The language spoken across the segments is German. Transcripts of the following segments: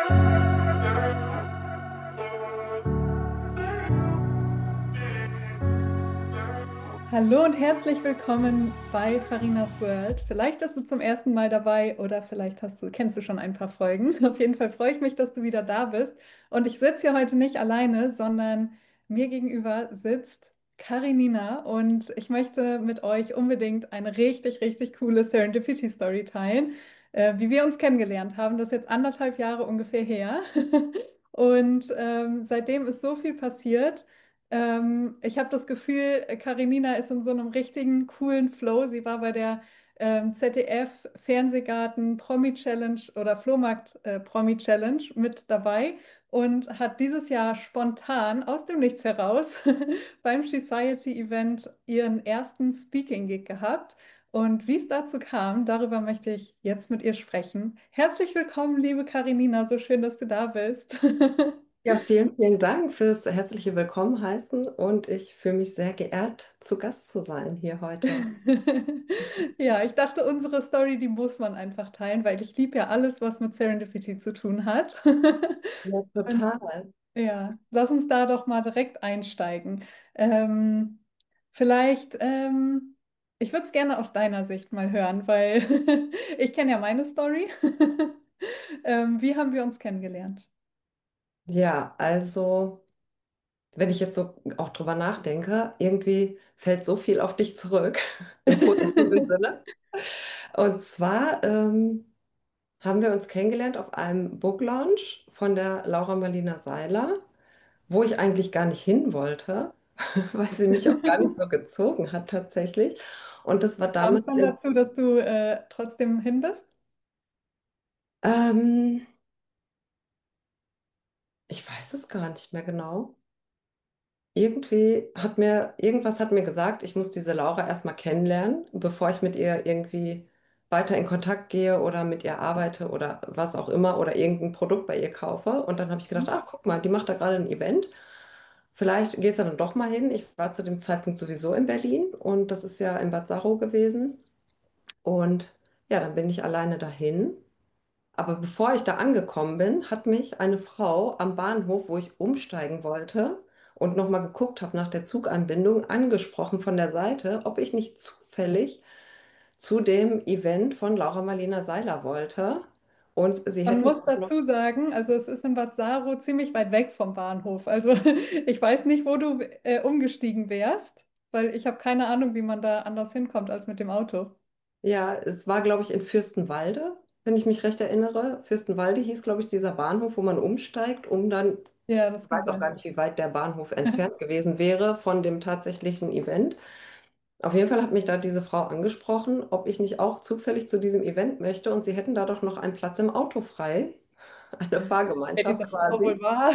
Hallo und herzlich willkommen bei Farinas World. Vielleicht bist du zum ersten Mal dabei oder vielleicht kennst du schon ein paar Folgen. Auf jeden Fall freue ich mich, dass du wieder da bist. Und ich sitze hier heute nicht alleine, sondern mir gegenüber sitzt Karinina und ich möchte mit euch unbedingt eine richtig, richtig coole Serendipity-Story teilen, wie wir uns kennengelernt haben. Das ist jetzt 1,5 Jahre ungefähr her. Und seitdem ist so viel passiert. Ich habe das Gefühl, Karenina ist in so einem richtigen coolen Flow. Sie war bei der ZDF Fernsehgarten Promi Challenge oder Flohmarkt Promi Challenge mit dabei und hat dieses Jahr spontan aus dem Nichts heraus beim Society Event ihren ersten Speaking Gig gehabt. Und wie es dazu kam, darüber möchte ich jetzt mit ihr sprechen. Herzlich willkommen, liebe Karenina, so schön, dass du da bist. Ja, vielen, vielen Dank fürs herzliche Willkommen heißen und ich fühle mich sehr geehrt, zu Gast zu sein hier heute. Ja, ich dachte, unsere Story, die muss man einfach teilen, weil ich liebe ja alles, was mit Serendipity zu tun hat. Ja, Und total. ja, lass uns da doch mal direkt einsteigen. Ähm, vielleicht, ich würde es gerne aus deiner Sicht mal hören, weil ich kenne ja meine Story. Wie haben wir uns kennengelernt? Ja, also, wenn ich jetzt so auch drüber nachdenke, irgendwie fällt so viel auf dich zurück, im positiven Sinne. Und zwar haben wir uns kennengelernt auf einem Book Launch von der Laura Marlina Seiler, wo ich eigentlich gar nicht hin wollte, weil sie mich auch gar nicht so gezogen hat tatsächlich. Und das war Wie kam damals es dann im dazu, dass du trotzdem hin bist? Ähm, ich weiß es gar nicht mehr genau. Irgendwas hat mir gesagt, ich muss diese Laura erstmal kennenlernen, bevor ich mit ihr irgendwie weiter in Kontakt gehe oder mit ihr arbeite oder was auch immer oder irgendein Produkt bei ihr kaufe. Und dann habe ich gedacht, ach, guck mal, die macht da gerade ein Event. Vielleicht gehst du dann doch mal hin. Ich war zu dem Zeitpunkt sowieso in Berlin und das ist ja in Bad Saro gewesen. Und ja, dann bin ich alleine dahin. Aber bevor ich da angekommen bin, hat mich eine Frau am Bahnhof, wo ich umsteigen wollte und nochmal geguckt habe nach der Zuganbindung, angesprochen von der Seite, ob ich nicht zufällig zu dem Event von Laura Marlina Seiler wollte. Und sie Man hätten muss auch noch, dazu sagen, also es ist in Bad Saro ziemlich weit weg vom Bahnhof. Also ich weiß nicht, wo du umgestiegen wärst, weil ich habe keine Ahnung, wie man da anders hinkommt als mit dem Auto. ja, es war, glaube ich, in Fürstenwalde, wenn ich mich recht erinnere. Fürstenwalde hieß, glaube ich, dieser Bahnhof, wo man umsteigt, um dann, Ja, das ich kann weiß auch gar sein. nicht, wie weit der Bahnhof entfernt gewesen wäre von dem tatsächlichen Event. Auf jeden Fall hat mich da diese Frau angesprochen, ob ich nicht auch zufällig zu diesem Event möchte und sie hätten da doch noch einen Platz im Auto frei, eine Wer Fahrgemeinschaft diese Frau wohl quasi. war.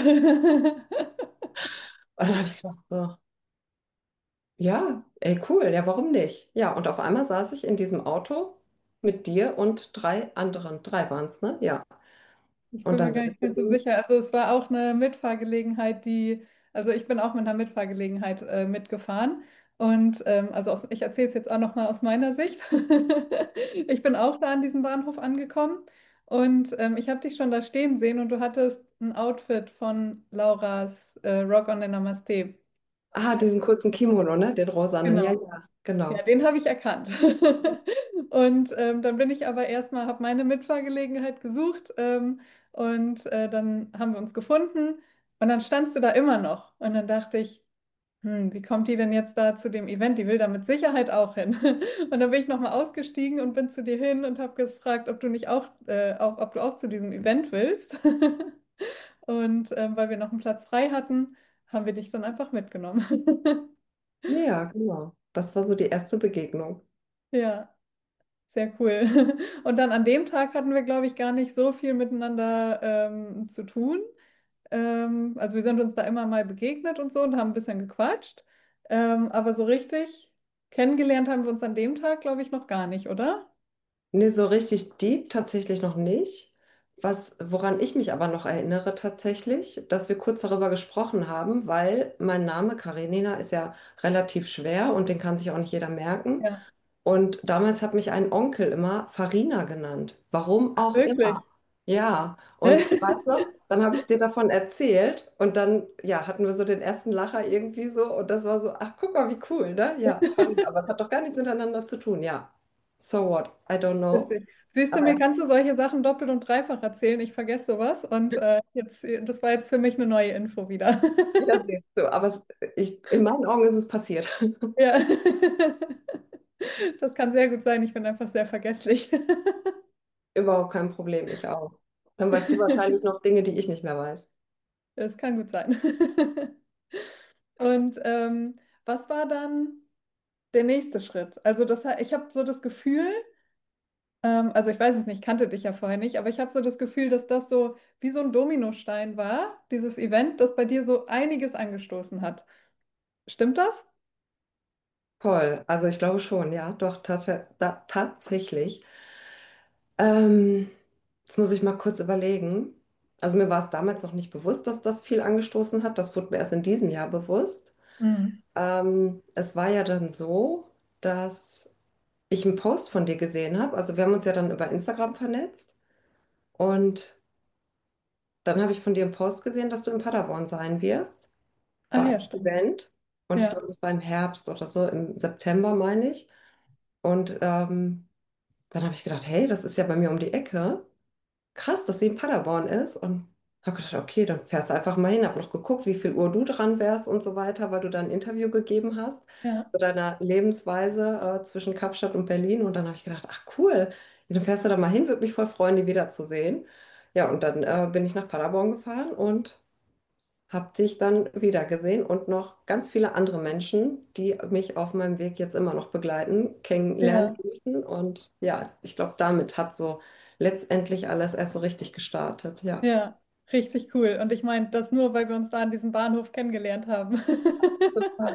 Und dann habe ich gedacht so, ja, ey, cool, ja, warum nicht? Ja, und auf einmal saß ich in diesem Auto mit dir und drei anderen, drei waren es, ne? Ja. Ich Und bin dann mir gar sind wir nicht mehr zu so ihm. sicher. Also es war auch eine Mitfahrgelegenheit, also ich bin auch mit einer Mitfahrgelegenheit mitgefahren. Und ich erzähle es jetzt auch noch mal aus meiner Sicht. Ich bin auch da an diesem Bahnhof angekommen und ich habe dich schon da stehen sehen und du hattest ein Outfit von Lauras Rock on the Namaste. Ah, diesen kurzen Kimono, ne? Den rosanen. Ja, Genau. ja, Ja, genau. den habe ich erkannt. Und dann bin ich aber erstmal, habe meine Mitfahrgelegenheit gesucht und dann haben wir uns gefunden und dann standst du da immer noch. Und dann dachte ich, wie kommt die denn jetzt da zu dem Event? Die will da mit Sicherheit auch hin. Und dann bin ich nochmal ausgestiegen und bin zu dir hin und habe gefragt, ob du nicht ob du auch zu diesem Event willst. Und weil wir noch einen Platz frei hatten, haben wir dich dann einfach mitgenommen. Ja, genau. Das war so die erste Begegnung. Ja. Sehr cool. Und dann an dem Tag hatten wir, glaube ich, gar nicht so viel miteinander zu tun. Also wir sind uns da immer mal begegnet und so und haben ein bisschen gequatscht. Aber so richtig kennengelernt haben wir uns an dem Tag, glaube ich, noch gar nicht, oder? Nee, so richtig deep tatsächlich noch nicht. Woran ich mich aber noch erinnere tatsächlich, dass wir kurz darüber gesprochen haben, weil mein Name Karenina ist ja relativ schwer und den kann sich auch nicht jeder merken. Ja. Und damals hat mich ein Onkel immer Farina genannt. Warum Ach, auch immer. wirklich? Ja, und weißt du, dann habe ich dir davon erzählt und dann, ja, hatten wir so den ersten Lacher irgendwie so und das war so, ach, guck mal, wie cool, ne? Ja, aber es hat doch gar nichts miteinander zu tun, ja. So what? I don't know. Witzig. Siehst du, mir Aber kannst du solche Sachen doppelt und dreifach erzählen. Ich vergesse sowas. Und das war jetzt für mich eine neue Info wieder. ja, siehst du, in meinen Augen ist es passiert. Ja. Das kann sehr gut sein. Ich bin einfach sehr vergesslich. Überhaupt kein Problem, ich auch. Dann weißt du wahrscheinlich noch Dinge, die ich nicht mehr weiß. Das kann gut sein. Und was war dann der nächste Schritt? Also ich habe so das Gefühl, also ich weiß es nicht, kannte dich ja vorher nicht, aber ich habe so das Gefühl, dass das so wie so ein Dominostein war, dieses Event, das bei dir so einiges angestoßen hat. Stimmt das? Toll, also ich glaube schon, ja, doch, tatsächlich. Ähm, Jetzt muss ich mal kurz überlegen. Also mir war es damals noch nicht bewusst, dass das viel angestoßen hat. Das wurde mir erst in diesem Jahr bewusst. Mhm. Es war ja dann so, dass ich einen Post von dir gesehen habe. Also wir haben uns ja dann über Instagram vernetzt und dann habe ich von dir einen Post gesehen, dass du in Paderborn sein wirst Ah bei ja, einem stimmt. Event. Und ich Ja, glaube, das war im Herbst oder so, im September meine ich. Und dann habe ich gedacht, hey, das ist ja bei mir um die Ecke. Krass, dass sie in Paderborn ist. Und habe gedacht, okay, dann fährst du einfach mal hin. Habe noch geguckt, wie viel Uhr du dran wärst und so weiter, weil du da ein Interview gegeben hast ja, zu deiner Lebensweise zwischen Kapstadt und Berlin. Und dann habe ich gedacht, ach cool, ja, dann fährst du da mal hin, würde mich voll freuen, die wiederzusehen. Ja, und dann bin ich nach Paderborn gefahren und habe dich dann wiedergesehen und noch ganz viele andere Menschen, die mich auf meinem Weg jetzt immer noch begleiten, kennenlernen ja, dürfen. Und ja, ich glaube, damit hat so letztendlich alles erst so richtig gestartet. Ja. ja. Richtig cool. Und ich meine, das nur, weil wir uns da an diesem Bahnhof kennengelernt haben. Total.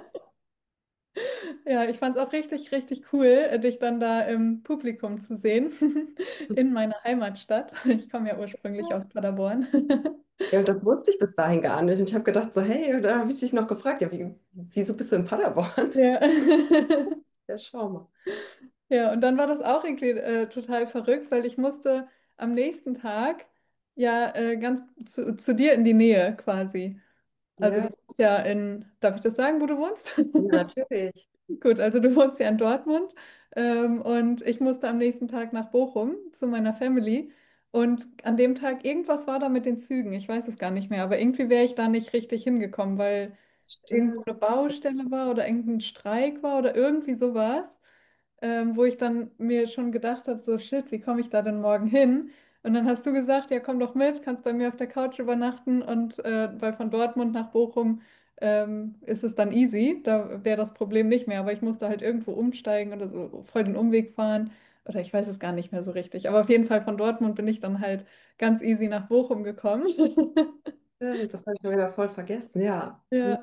Ja, ich fand es auch richtig, richtig cool, dich dann da im Publikum zu sehen, in meiner Heimatstadt. Ich komme ja ursprünglich aus Paderborn. Ja, und das wusste ich bis dahin gar nicht. Und ich habe gedacht, so, hey, da habe ich dich noch gefragt, ja, wieso bist du in Paderborn? Ja. Ja, schau mal. Ja, und dann war das auch irgendwie total verrückt, weil ich musste am nächsten Tag ja ganz zu dir in die Nähe quasi. Also du Ja, wohnst ja darf ich das sagen, wo du wohnst? ja, natürlich. Gut, also du wohnst ja in Dortmund und ich musste am nächsten Tag nach Bochum zu meiner Family und an dem Tag irgendwas war da mit den Zügen, ich weiß es gar nicht mehr, aber irgendwie wäre ich da nicht richtig hingekommen, weil irgendwo Stimmt. eine Baustelle war oder irgendein Streik war oder irgendwie sowas, wo ich dann mir schon gedacht habe, so shit, wie komme ich da denn morgen hin? Und dann hast du gesagt, ja, komm doch mit, kannst bei mir auf der Couch übernachten und weil von Dortmund nach Bochum ist es dann easy, da wäre das Problem nicht mehr, aber ich musste halt irgendwo umsteigen oder so voll den Umweg fahren oder ich weiß es gar nicht mehr so richtig, aber auf jeden Fall von Dortmund bin ich dann halt ganz easy nach Bochum gekommen. Stimmt, das habe ich mir wieder voll vergessen, ja. Ja.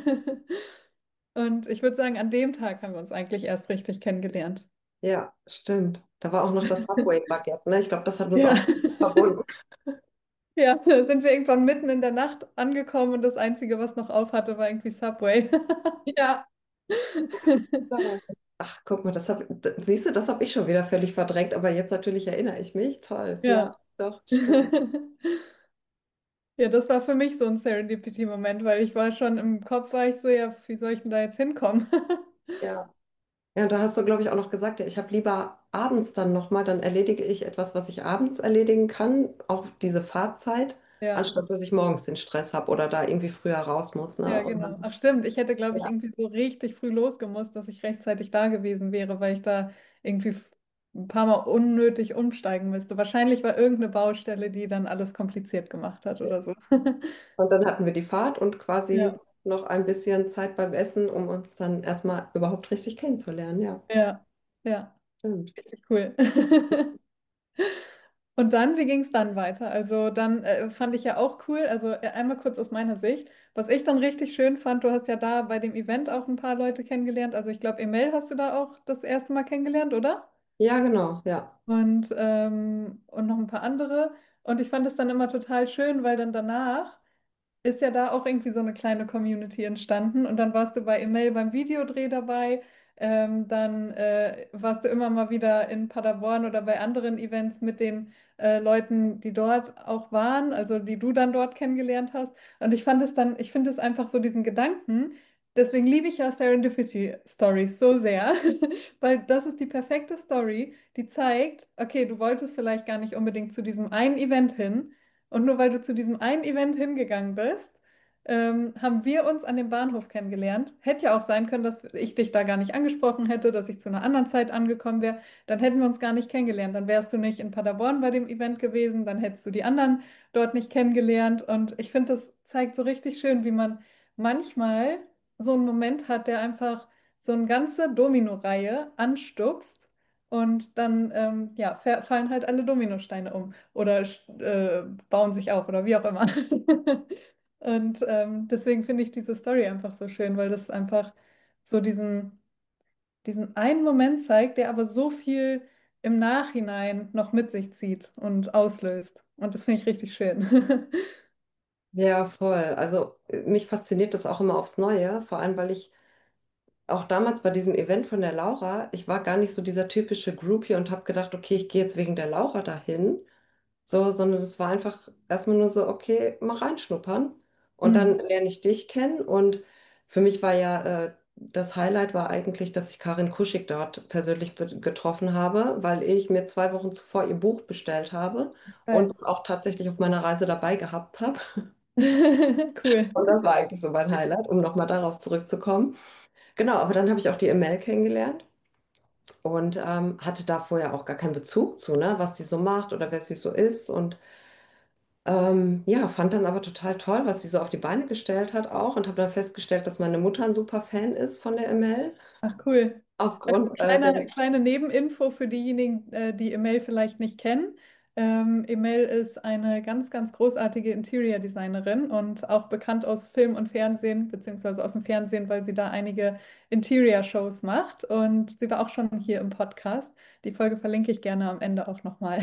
Und ich würde sagen, an dem Tag haben wir uns eigentlich erst richtig kennengelernt. Ja, stimmt. Da war auch noch das Subway-Baguette, ne? Ich glaube, das hat uns Ja. auch verbunden. Ja, da sind wir irgendwann mitten in der Nacht angekommen und das Einzige, was noch auf hatte, war irgendwie Subway. Ja. Ach, guck mal, siehst du, das habe ich schon wieder völlig verdrängt, aber jetzt natürlich erinnere ich mich. Toll. Ja, Ja. doch, stimmt. Ja, das war für mich so ein Serendipity-Moment, weil ich war schon im Kopf, war ich so, ja, wie soll ich denn da jetzt hinkommen? Ja. Ja, und da hast du, glaube ich, auch noch gesagt, ja, ich habe lieber abends dann nochmal, dann erledige ich etwas, was ich abends erledigen kann, auch diese Fahrzeit, Ja, anstatt dass ich morgens den Stress habe oder da irgendwie früher raus muss, ja, ne? Und genau. dann, Ach stimmt, ich hätte, glaube ich, ja, irgendwie so richtig früh losgemusst, dass ich rechtzeitig da gewesen wäre, weil ich da irgendwie ein paar Mal unnötig umsteigen müsste. Wahrscheinlich war irgendeine Baustelle, die dann alles kompliziert gemacht hat oder so. und dann hatten wir die Fahrt und quasi Ja, noch ein bisschen Zeit beim Essen, um uns dann erstmal überhaupt richtig kennenzulernen. Ja, ja, ja, stimmt. richtig cool. Und dann, wie ging es dann weiter? Also dann fand ich ja auch cool, also einmal kurz aus meiner Sicht, was ich dann richtig schön fand, du hast ja da bei dem Event auch ein paar Leute kennengelernt. Also ich glaube, Emel hast du da auch das erste Mal kennengelernt, oder? Ja, genau, ja. Und noch ein paar andere. Und ich fand es dann immer total schön, weil dann danach ist ja da auch irgendwie so eine kleine Community entstanden. Und dann warst du bei Emel beim Videodreh dabei. Dann warst du immer mal wieder in Paderborn oder bei anderen Events mit den Leuten, die dort auch waren, also die du dann dort kennengelernt hast. Und ich finde es einfach so diesen Gedanken, deswegen liebe ich ja Serendipity Stories so sehr, weil das ist die perfekte Story, die zeigt, okay, du wolltest vielleicht gar nicht unbedingt zu diesem einen Event hin. Und nur weil du zu diesem einen Event hingegangen bist, haben wir uns an dem Bahnhof kennengelernt. Hätte ja auch sein können, dass ich dich da gar nicht angesprochen hätte, dass ich zu einer anderen Zeit angekommen wäre. Dann hätten wir uns gar nicht kennengelernt. Dann wärst du nicht in Paderborn bei dem Event gewesen, dann hättest du die anderen dort nicht kennengelernt. Und ich finde, das zeigt so richtig schön, wie man manchmal so einen Moment hat, der einfach so eine ganze Domino-Reihe anstupst. Und dann ja, fallen halt alle Dominosteine um oder bauen sich auf oder wie auch immer. Und deswegen finde ich diese Story einfach so schön, weil das einfach so diesen einen Moment zeigt, der aber so viel im Nachhinein noch mit sich zieht und auslöst. Und das finde ich richtig schön. Ja, voll. Also mich fasziniert das auch immer aufs Neue, vor allem weil ich auch damals bei diesem Event von der Laura, ich war gar nicht so dieser typische Groupie und habe gedacht, okay, ich gehe jetzt wegen der Laura dahin, so, sondern es war einfach erstmal nur so, okay, mal reinschnuppern und dann Mhm. lerne ich dich kennen und für mich war ja das Highlight war eigentlich, dass ich Karin Kuschig dort persönlich getroffen habe, weil ich mir 2 Wochen zuvor ihr Buch bestellt habe und Geil. es auch tatsächlich auf meiner Reise dabei gehabt habe. Cool. Und das war eigentlich so mein Highlight, um nochmal darauf zurückzukommen. Genau, aber dann habe ich auch die Mel kennengelernt und hatte da vorher auch gar keinen Bezug zu, ne, was sie so macht oder wer sie so ist. Und ja, fand dann aber total toll, was sie so auf die Beine gestellt hat auch und habe dann festgestellt, dass meine Mutter ein super Fan ist von der Mel. Ach, cool. Aufgrund der. Kleine Nebeninfo für diejenigen, die Emel vielleicht nicht kennen. Emel ist eine ganz, ganz großartige Interior Designerin und auch bekannt aus Film und Fernsehen, beziehungsweise aus dem Fernsehen, weil sie da einige Interior-Shows macht. Und sie war auch schon hier im Podcast. Die Folge verlinke ich gerne am Ende auch nochmal.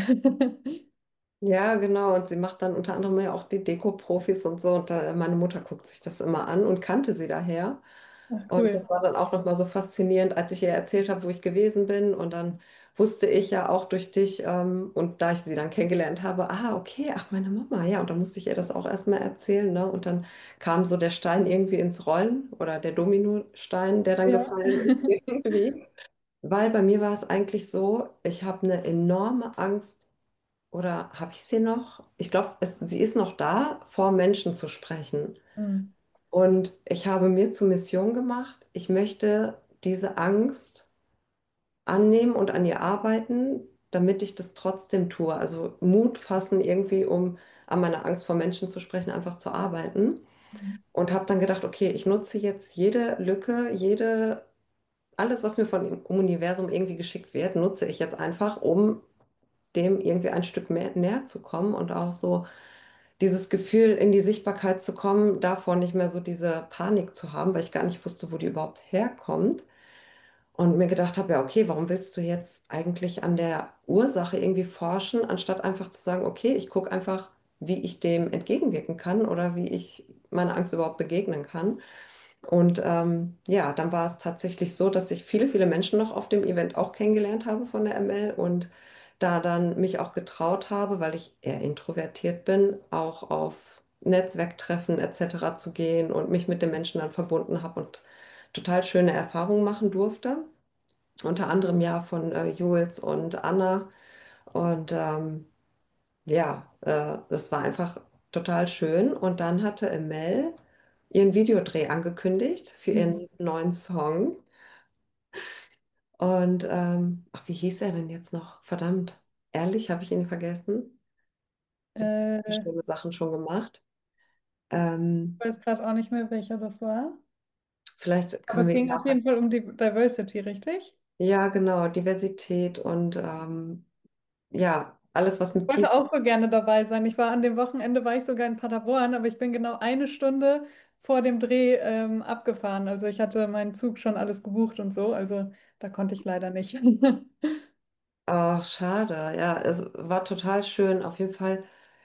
Ja, genau. Und sie macht dann unter anderem ja auch die Deko-Profis und so. Und meine Mutter guckt sich das immer an und kannte sie daher. Ach, Und cool. das war dann auch nochmal so faszinierend, als ich ihr erzählt habe, wo ich gewesen bin. Und dann wusste ich ja auch durch dich, und da ich sie dann kennengelernt habe, ah, okay, ach, meine Mama, ja. Und dann musste ich ihr das auch erstmal erzählen, ne? Und dann kam so der Stein irgendwie ins Rollen oder der Dominostein, der dann Ja. gefallen ist irgendwie. Weil bei mir war es eigentlich so, ich habe eine enorme Angst, oder habe ich sie noch? Ich glaube, sie ist noch da, vor Menschen zu sprechen. Hm. Und ich habe mir zur Mission gemacht, ich möchte diese Angst annehmen und an ihr arbeiten, damit ich das trotzdem tue. Also Mut fassen irgendwie, um an meiner Angst vor Menschen zu sprechen, einfach zu arbeiten. Und habe dann gedacht, okay, ich nutze jetzt jede Lücke, alles, was mir von dem Universum irgendwie geschickt wird, nutze ich jetzt einfach, um dem irgendwie ein Stück mehr näher zu kommen und auch so dieses Gefühl, in die Sichtbarkeit zu kommen, davor nicht mehr so diese Panik zu haben, weil ich gar nicht wusste, wo die überhaupt herkommt. Und mir gedacht habe, ja, okay, warum willst du jetzt eigentlich an der Ursache irgendwie forschen, anstatt einfach zu sagen, okay, ich gucke einfach, wie ich dem entgegenwirken kann oder wie ich meiner Angst überhaupt begegnen kann. Und ja, dann war es tatsächlich so, dass ich viele, viele Menschen noch auf dem Event auch kennengelernt habe von der ML und da dann mich auch getraut habe, weil ich eher introvertiert bin, auch auf Netzwerktreffen etc. zu gehen und mich mit den Menschen dann verbunden habe und total schöne Erfahrungen machen durfte. Unter anderem ja von Jules und Anna. Und ja, das war einfach total schön. Und dann hatte Mel ihren Videodreh angekündigt für Mhm. ihren neuen Song. Und ach, wie hieß er denn jetzt noch? Verdammt, ehrlich, habe ich ihn vergessen. Sie hat so Ich schlimme Sachen schon gemacht. Ähm, weiß gerade auch nicht mehr, welcher das war. vielleicht Aber können es wir ihn ging auf nachher. jeden Fall um die Diversity, richtig? Ja, genau, Diversität und ja, alles, was mit Ich wollte Peace. auch so gerne dabei sein. An dem Wochenende war ich sogar in Paderborn, aber ich bin genau eine Stunde vor dem Dreh abgefahren. Also ich hatte meinen Zug schon alles gebucht und so, also da konnte ich leider nicht. Ach, schade. Ja, es war total schön. Auf jeden Fall,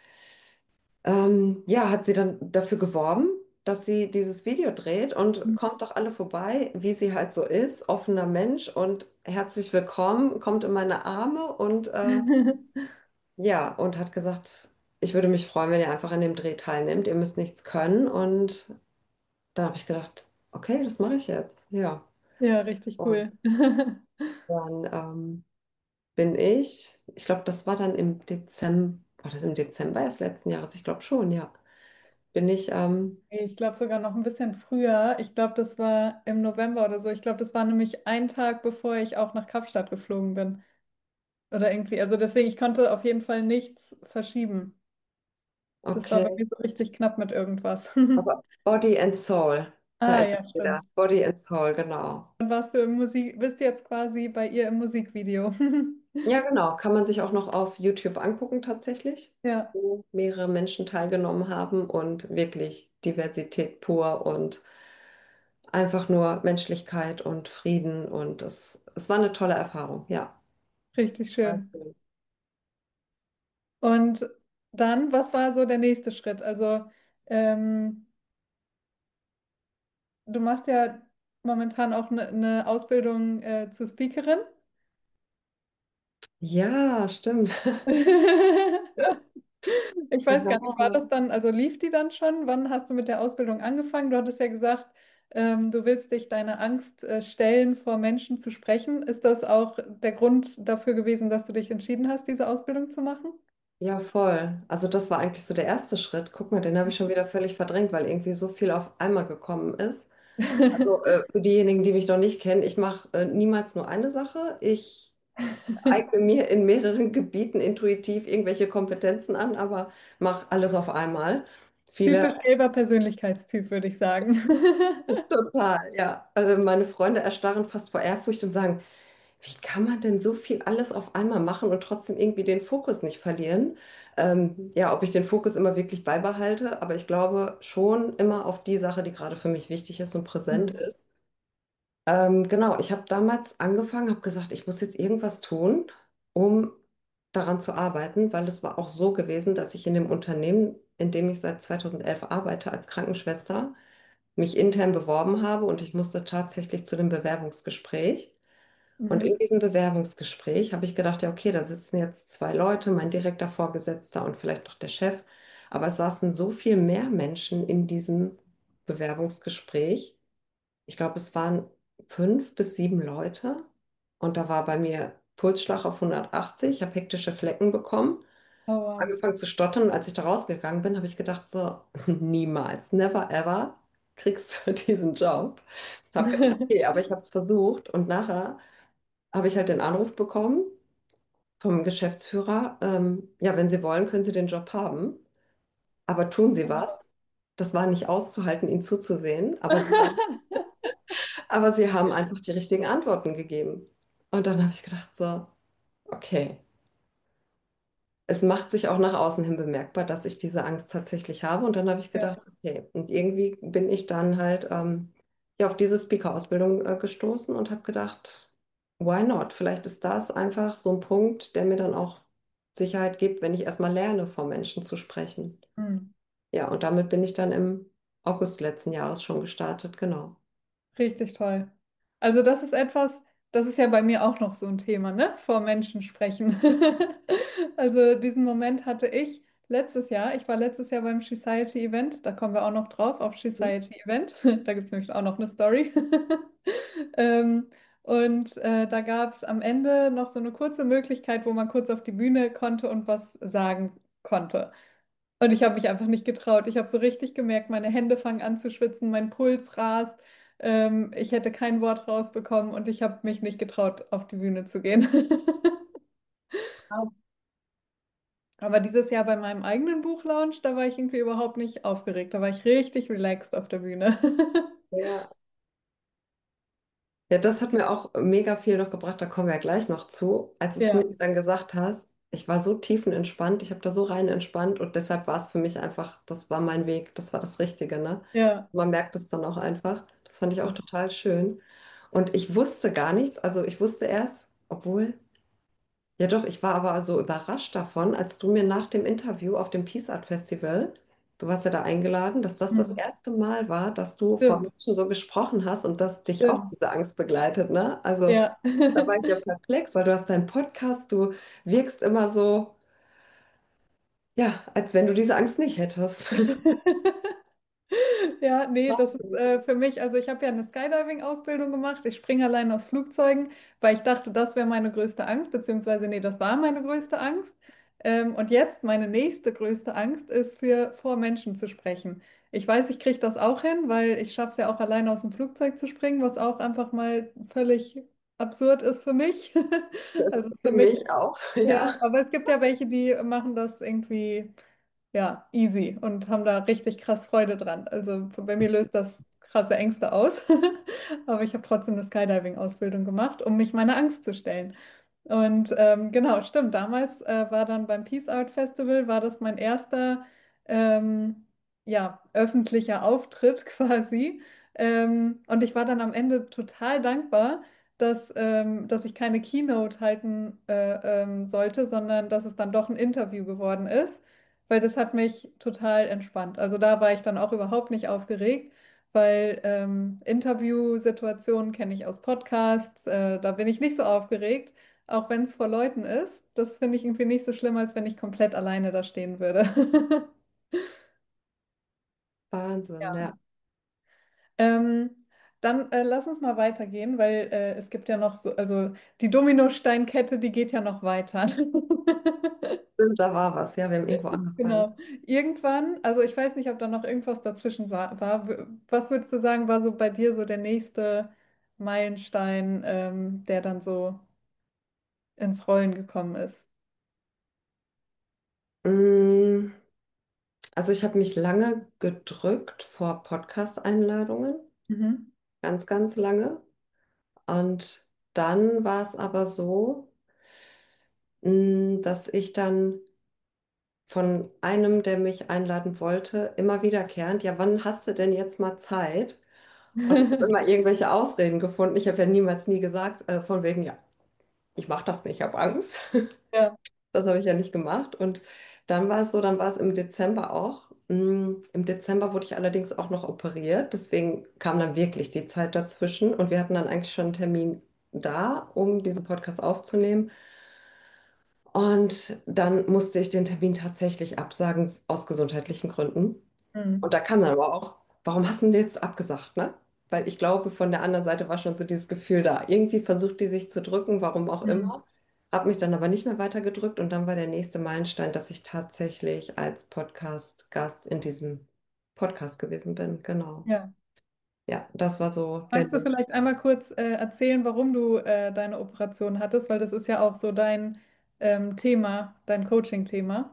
ja, hat sie dann dafür geworben, dass sie dieses Video dreht und kommt doch alle vorbei, wie sie halt so ist, offener Mensch und herzlich willkommen, kommt in meine Arme und ja, und hat gesagt, ich würde mich freuen, wenn ihr einfach an dem Dreh teilnimmt. Ihr müsst nichts können. Und da habe ich gedacht, okay, das mache ich jetzt. Ja. Ja, richtig Und cool. dann bin ich glaube, das war dann im Dezember, war das im Dezember erst letzten Jahres? Ich glaube schon, ja. Bin ich, Ich glaube sogar noch ein bisschen früher. Ich glaube, das war im November oder so. Ich glaube, das war nämlich ein Tag, bevor ich auch nach Kapstadt geflogen bin. Oder irgendwie. Also deswegen, ich konnte auf jeden Fall nichts verschieben. Das war bei okay, mir so richtig knapp mit irgendwas. aber Body and Soul, da Ah, ist ja, es wieder. stimmt. Body and Soul, genau. Dann warst du im Musik, bist du jetzt quasi bei ihr im Musikvideo. Ja, genau. Kann man sich auch noch auf YouTube angucken, tatsächlich, Ja, wo mehrere Menschen teilgenommen haben und wirklich Diversität pur und einfach nur Menschlichkeit und Frieden. Und es war eine tolle Erfahrung, ja. richtig War schön. schön. Und dann, was war so der nächste Schritt? Also, ähm, du machst ja momentan auch eine Ausbildung zur Speakerin. Ja, stimmt. Ich weiß gar nicht, war Genau. das dann, also lief die dann schon? Wann hast du mit der Ausbildung angefangen? Du hattest ja gesagt, du willst dich deiner Angst stellen, vor Menschen zu sprechen. Ist das auch der Grund dafür gewesen, dass du dich entschieden hast, diese Ausbildung zu machen? Ja, voll. Also das war eigentlich so der erste Schritt. Guck mal, den habe ich schon wieder völlig verdrängt, weil irgendwie so viel auf einmal gekommen ist. Also für diejenigen, die mich noch nicht kennen, ich mache niemals nur eine Sache. Ich eigne mir in mehreren Gebieten intuitiv irgendwelche Kompetenzen an, aber mache alles auf einmal. Viele Typisch gelber Persönlichkeitstyp, würde ich sagen. total, ja. Also meine Freunde erstarren fast vor Ehrfurcht und sagen, wie kann man denn so viel alles auf einmal machen und trotzdem irgendwie den Fokus nicht verlieren? Ja, ob ich den Fokus immer wirklich beibehalte, aber ich glaube schon immer auf die Sache, die gerade für mich wichtig ist und präsent Hm. ist. Genau, ich habe damals angefangen, habe gesagt, ich muss jetzt irgendwas tun, um daran zu arbeiten, weil es war auch so gewesen, dass ich in dem Unternehmen, in dem ich seit 2011 arbeite, als Krankenschwester, mich intern beworben habe und ich musste tatsächlich zu dem Bewerbungsgespräch. Und in Mhm. diesem Bewerbungsgespräch habe ich gedacht, ja, okay, da sitzen jetzt zwei Leute, mein direkter Vorgesetzter und vielleicht noch der Chef, aber es saßen so viel mehr Menschen in diesem Bewerbungsgespräch. Ich glaube, es waren 5 bis 7 Leute und da war bei mir Pulsschlag auf 180, ich habe hektische Flecken bekommen, Oh, wow. angefangen zu stottern und als ich da rausgegangen bin, habe ich gedacht, so, niemals, never ever kriegst du diesen Job. Habe gedacht, okay, aber ich habe es versucht und nachher habe ich halt den Anruf bekommen vom Geschäftsführer, ja, wenn Sie wollen, können Sie den Job haben, aber tun Sie was. Das war nicht auszuhalten, Ihnen zuzusehen, aber Sie haben einfach die richtigen Antworten gegeben. Und dann habe ich gedacht, so, okay. Es macht sich auch nach außen hin bemerkbar, dass ich diese Angst tatsächlich habe. Und dann habe ich Ja. gedacht, okay. Und irgendwie bin ich dann halt ja, auf diese Speaker-Ausbildung gestoßen und habe gedacht, why not? Vielleicht ist das einfach so ein Punkt, der mir dann auch Sicherheit gibt, wenn ich erstmal lerne, vor Menschen zu sprechen. Hm. Ja, und damit bin ich dann im August letzten Jahres schon gestartet, genau. Richtig toll. Also das ist etwas, das ist ja bei mir auch noch so ein Thema, ne? Vor Menschen sprechen. Also diesen Moment hatte ich letztes Jahr. Ich war letztes Jahr beim Society Event. Da kommen wir auch noch drauf, auf Society Event. Da gibt es nämlich auch noch eine Story. Ähm, und da gab es am Ende noch so eine kurze Möglichkeit, wo man kurz auf die Bühne konnte und was sagen konnte. Und ich habe mich einfach nicht getraut. Ich habe so richtig gemerkt, meine Hände fangen an zu schwitzen, mein Puls rast. Ich hätte kein Wort rausbekommen und ich habe mich nicht getraut, auf die Bühne zu gehen. Aber dieses Jahr bei meinem eigenen Buchlaunch, da war ich irgendwie überhaupt nicht aufgeregt. Da war ich richtig relaxed auf der Bühne. Ja. Ja, das hat mir auch mega viel noch gebracht, da kommen wir ja gleich noch zu. Als du Ja, mir dann gesagt hast, ich war so tiefenentspannt, ich habe da so rein entspannt und deshalb war es für mich einfach, das war mein Weg, das war das Richtige, ne? ja. Man merkt es dann auch einfach. Das fand ich auch total schön. Und ich wusste gar nichts, also ich wusste erst, obwohl, ja doch, ich war aber so überrascht davon, als du mir nach dem Interview auf dem Peace Art Festival, du warst ja da eingeladen, dass das das Hm. erste Mal war, dass du vor Stimmt, Menschen so gesprochen hast und dass dich auch stimmt. diese Angst begleitet, ne? Also Ja. da war ich ja perplex, weil du hast deinen Podcast, du wirkst immer so. Ja, als wenn du diese Angst nicht hättest. Ja, nee, das ist Wahnsinn. für mich, also ich habe ja eine Skydiving-Ausbildung gemacht. Ich springe allein aus Flugzeugen, weil ich dachte, das wäre meine größte Angst, beziehungsweise nee, das war meine größte Angst. Und jetzt meine nächste größte Angst ist, vor Menschen zu sprechen. Ich weiß, ich kriege das auch hin, weil ich schaffe es ja auch allein aus dem Flugzeug zu springen, was auch einfach mal völlig absurd ist für mich. Also ist für Für mich, mich auch, ja, ja. aber es gibt ja welche, die machen das irgendwie ja, easy und haben da richtig krass Freude dran. Also bei mir löst das krasse Ängste aus, aber ich habe trotzdem eine Skydiving-Ausbildung gemacht, um mich meiner Angst zu stellen. Und genau, stimmt, damals war dann beim Peace Art Festival, war das mein erster ja, öffentlicher Auftritt quasi. Und ich war dann am Ende total dankbar, dass ich keine Keynote halten sollte, sondern dass es dann doch ein Interview geworden ist, weil das hat mich total entspannt. Also da war ich dann auch überhaupt nicht aufgeregt, weil Interviewsituationen kenne ich aus Podcasts, da bin ich nicht so aufgeregt, auch wenn es vor Leuten ist. Das finde ich irgendwie nicht so schlimm, als wenn ich komplett alleine da stehen würde. Wahnsinn, Ja. ja. Ähm, dann lass uns mal weitergehen, weil es gibt ja noch so, also die Dominosteinkette, die geht ja noch weiter. Stimmt, da war was, ja, wir haben irgendwo angefangen. Genau. Irgendwann, also ich weiß nicht, ob da noch irgendwas dazwischen war. Was würdest du sagen, war so bei dir so der nächste Meilenstein, der dann so ins Rollen gekommen ist? Mm, Also ich habe mich lange gedrückt vor Podcast-Einladungen, Mhm. ganz, ganz lange. Und dann war es aber so, dass ich dann von einem, der mich einladen wollte, immer wiederkehrend, ja, wann hast du denn jetzt mal Zeit? Und ich habe immer irgendwelche Ausreden gefunden. Ich habe ja niemals nie gesagt, von wegen, ja, ich mache das nicht, ich habe Angst. Ja. Das habe ich ja nicht gemacht. Und dann war es so, dann war es im Dezember auch. Im Dezember wurde ich allerdings auch noch operiert. Deswegen kam dann wirklich die Zeit dazwischen. Und wir hatten dann eigentlich schon einen Termin da, um diesen Podcast aufzunehmen. Und dann musste ich den Termin tatsächlich absagen aus gesundheitlichen Gründen. Und Mhm. da kam dann aber auch, warum hast du denn jetzt abgesagt, ne? Weil ich glaube, von der anderen Seite war schon so dieses Gefühl da. Irgendwie versucht die sich zu drücken, warum auch Mhm. immer. Habe mich dann aber nicht mehr weiter gedrückt und dann war der nächste Meilenstein, dass ich tatsächlich als Podcast-Gast in diesem Podcast gewesen bin. Genau. Ja. Ja, das war so der Magst du nächste. vielleicht einmal kurz erzählen, warum du deine Operation hattest? Weil das ist ja auch so dein Thema, dein Coaching-Thema.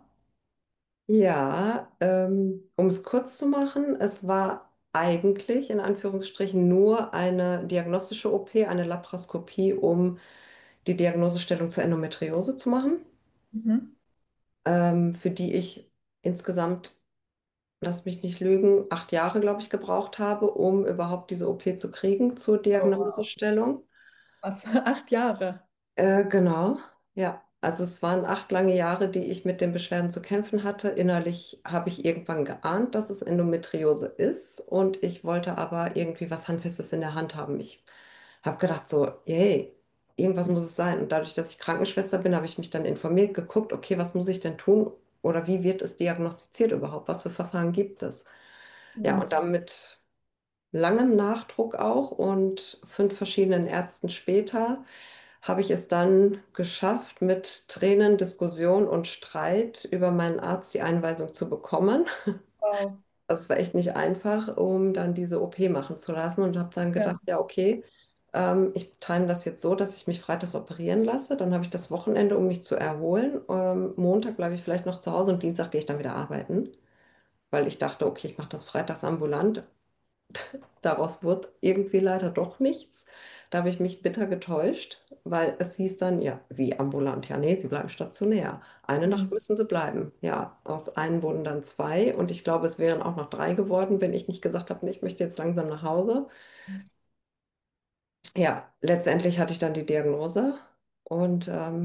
Ja, um es kurz zu machen, es war eigentlich in Anführungsstrichen nur eine diagnostische OP, eine Laparoskopie, um die Diagnosestellung zur Endometriose zu machen, Mhm. für die ich insgesamt, lass mich nicht lügen, 8 Jahre, glaube ich, gebraucht habe, um überhaupt diese OP zu kriegen zur Oh, wow. Diagnosestellung. Was? 8 Jahre? Genau, ja. Also es waren 8 lange Jahre, die ich mit den Beschwerden zu kämpfen hatte. Innerlich habe ich irgendwann geahnt, dass es Endometriose ist und ich wollte aber irgendwie was Handfestes in der Hand haben. Ich habe gedacht so, yay, irgendwas muss es sein. Und dadurch, dass ich Krankenschwester bin, habe ich mich dann informiert, geguckt, okay, was muss ich denn tun oder wie wird es diagnostiziert überhaupt? Was für Verfahren gibt es? Ja, Mhm. und dann mit langem Nachdruck auch und 5 verschiedenen Ärzten später habe ich es dann geschafft, mit Tränen, Diskussion und Streit über meinen Arzt die Einweisung zu bekommen. Wow. Das war echt nicht einfach, um dann diese OP machen zu lassen und habe dann Ja. gedacht, ja, okay, ich time das jetzt so, dass ich mich freitags operieren lasse. Dann habe ich das Wochenende, um mich zu erholen. Montag bleibe ich vielleicht noch zu Hause und Dienstag gehe ich dann wieder arbeiten, weil ich dachte, okay, ich mache das freitags ambulant. Daraus wird irgendwie leider doch nichts. Da habe ich mich bitter getäuscht, weil es hieß dann, ja, wie ambulant? Ja, nee, Sie bleiben stationär. Eine Nacht Mhm. müssen Sie bleiben. Ja, aus einem wurden dann zwei und ich glaube, es wären auch noch drei geworden, wenn ich nicht gesagt habe, nee, ich möchte jetzt langsam nach Hause. Ja, letztendlich hatte ich dann die Diagnose und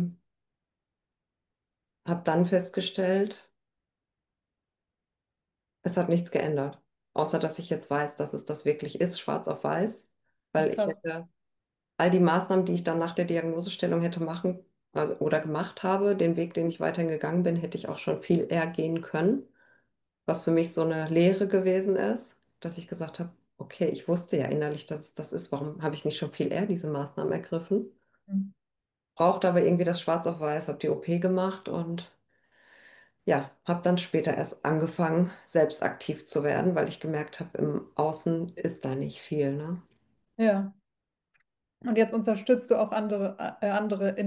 habe dann festgestellt, es hat nichts geändert, außer dass ich jetzt weiß, dass es das wirklich ist, schwarz auf weiß, Ach, weil ich krass. hätte all die Maßnahmen, die ich dann nach der Diagnosestellung hätte machen oder gemacht habe, den Weg, den ich weiterhin gegangen bin, hätte ich auch schon viel eher gehen können, was für mich so eine Lehre gewesen ist, dass ich gesagt habe, okay, ich wusste ja innerlich, dass es das ist, warum habe ich nicht schon viel eher diese Maßnahmen ergriffen? Mhm. Brauchte aber irgendwie das Schwarz auf Weiß, habe die OP gemacht und ja, habe dann später erst angefangen, selbst aktiv zu werden, weil ich gemerkt habe, im Außen ist da nicht viel, ne? Ja. Und jetzt unterstützt du auch andere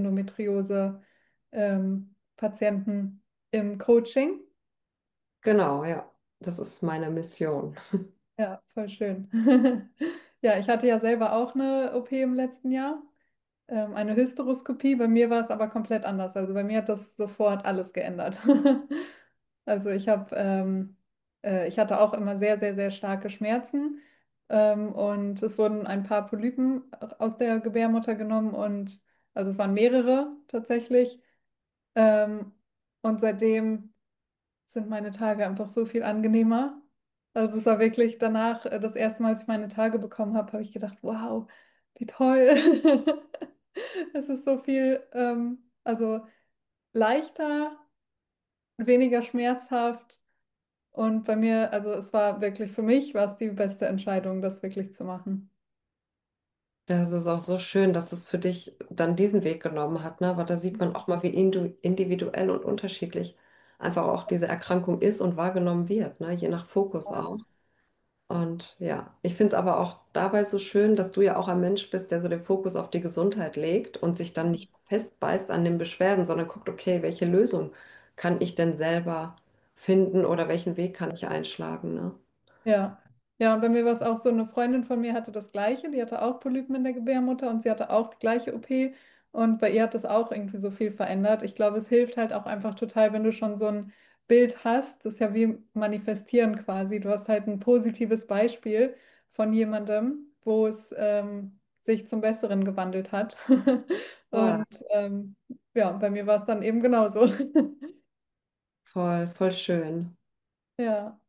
Endometriose-Patienten im Coaching. Genau, ja, das ist meine Mission. Ja, voll schön. Ja, ich hatte ja selber auch eine OP im letzten Jahr, eine Hysteroskopie. Bei mir war es aber komplett anders. Also bei mir hat das sofort alles geändert. Also ich hatte auch immer sehr, sehr, sehr starke Schmerzen, und es wurden ein paar Polypen aus der Gebärmutter genommen und also es waren mehrere tatsächlich. Ähm, und seitdem sind meine Tage einfach so viel angenehmer. Also es war wirklich danach, das erste Mal, als ich meine Tage bekommen habe, habe ich gedacht, wow, wie toll. Es ist so viel, also leichter, weniger schmerzhaft. Und bei mir, also es war wirklich, für mich war es die beste Entscheidung, das wirklich zu machen. Das ist auch so schön, dass es für dich dann diesen Weg genommen hat, ne? Aber da sieht man auch mal, wie individuell und unterschiedlich einfach auch diese Erkrankung ist und wahrgenommen wird, ne? Je nach Fokus auch. Und ja, ich finde es aber auch dabei so schön, dass du ja auch ein Mensch bist, der so den Fokus auf die Gesundheit legt und sich dann nicht festbeißt an den Beschwerden, sondern guckt, okay, welche Lösung kann ich denn selber finden oder welchen Weg kann ich einschlagen, ne? Ja, ja, und bei mir war es auch so, eine Freundin von mir hatte das Gleiche, die hatte auch Polypen in der Gebärmutter und sie hatte auch die gleiche OP und bei ihr hat das auch irgendwie so viel verändert. Ich glaube, es hilft halt auch einfach total, wenn du schon so ein Bild hast, das ist ja wie manifestieren quasi. Du hast halt ein positives Beispiel von jemandem, wo es sich zum Besseren gewandelt hat. Voll, Und ja, bei mir war es dann eben genauso. voll, voll schön. Ja.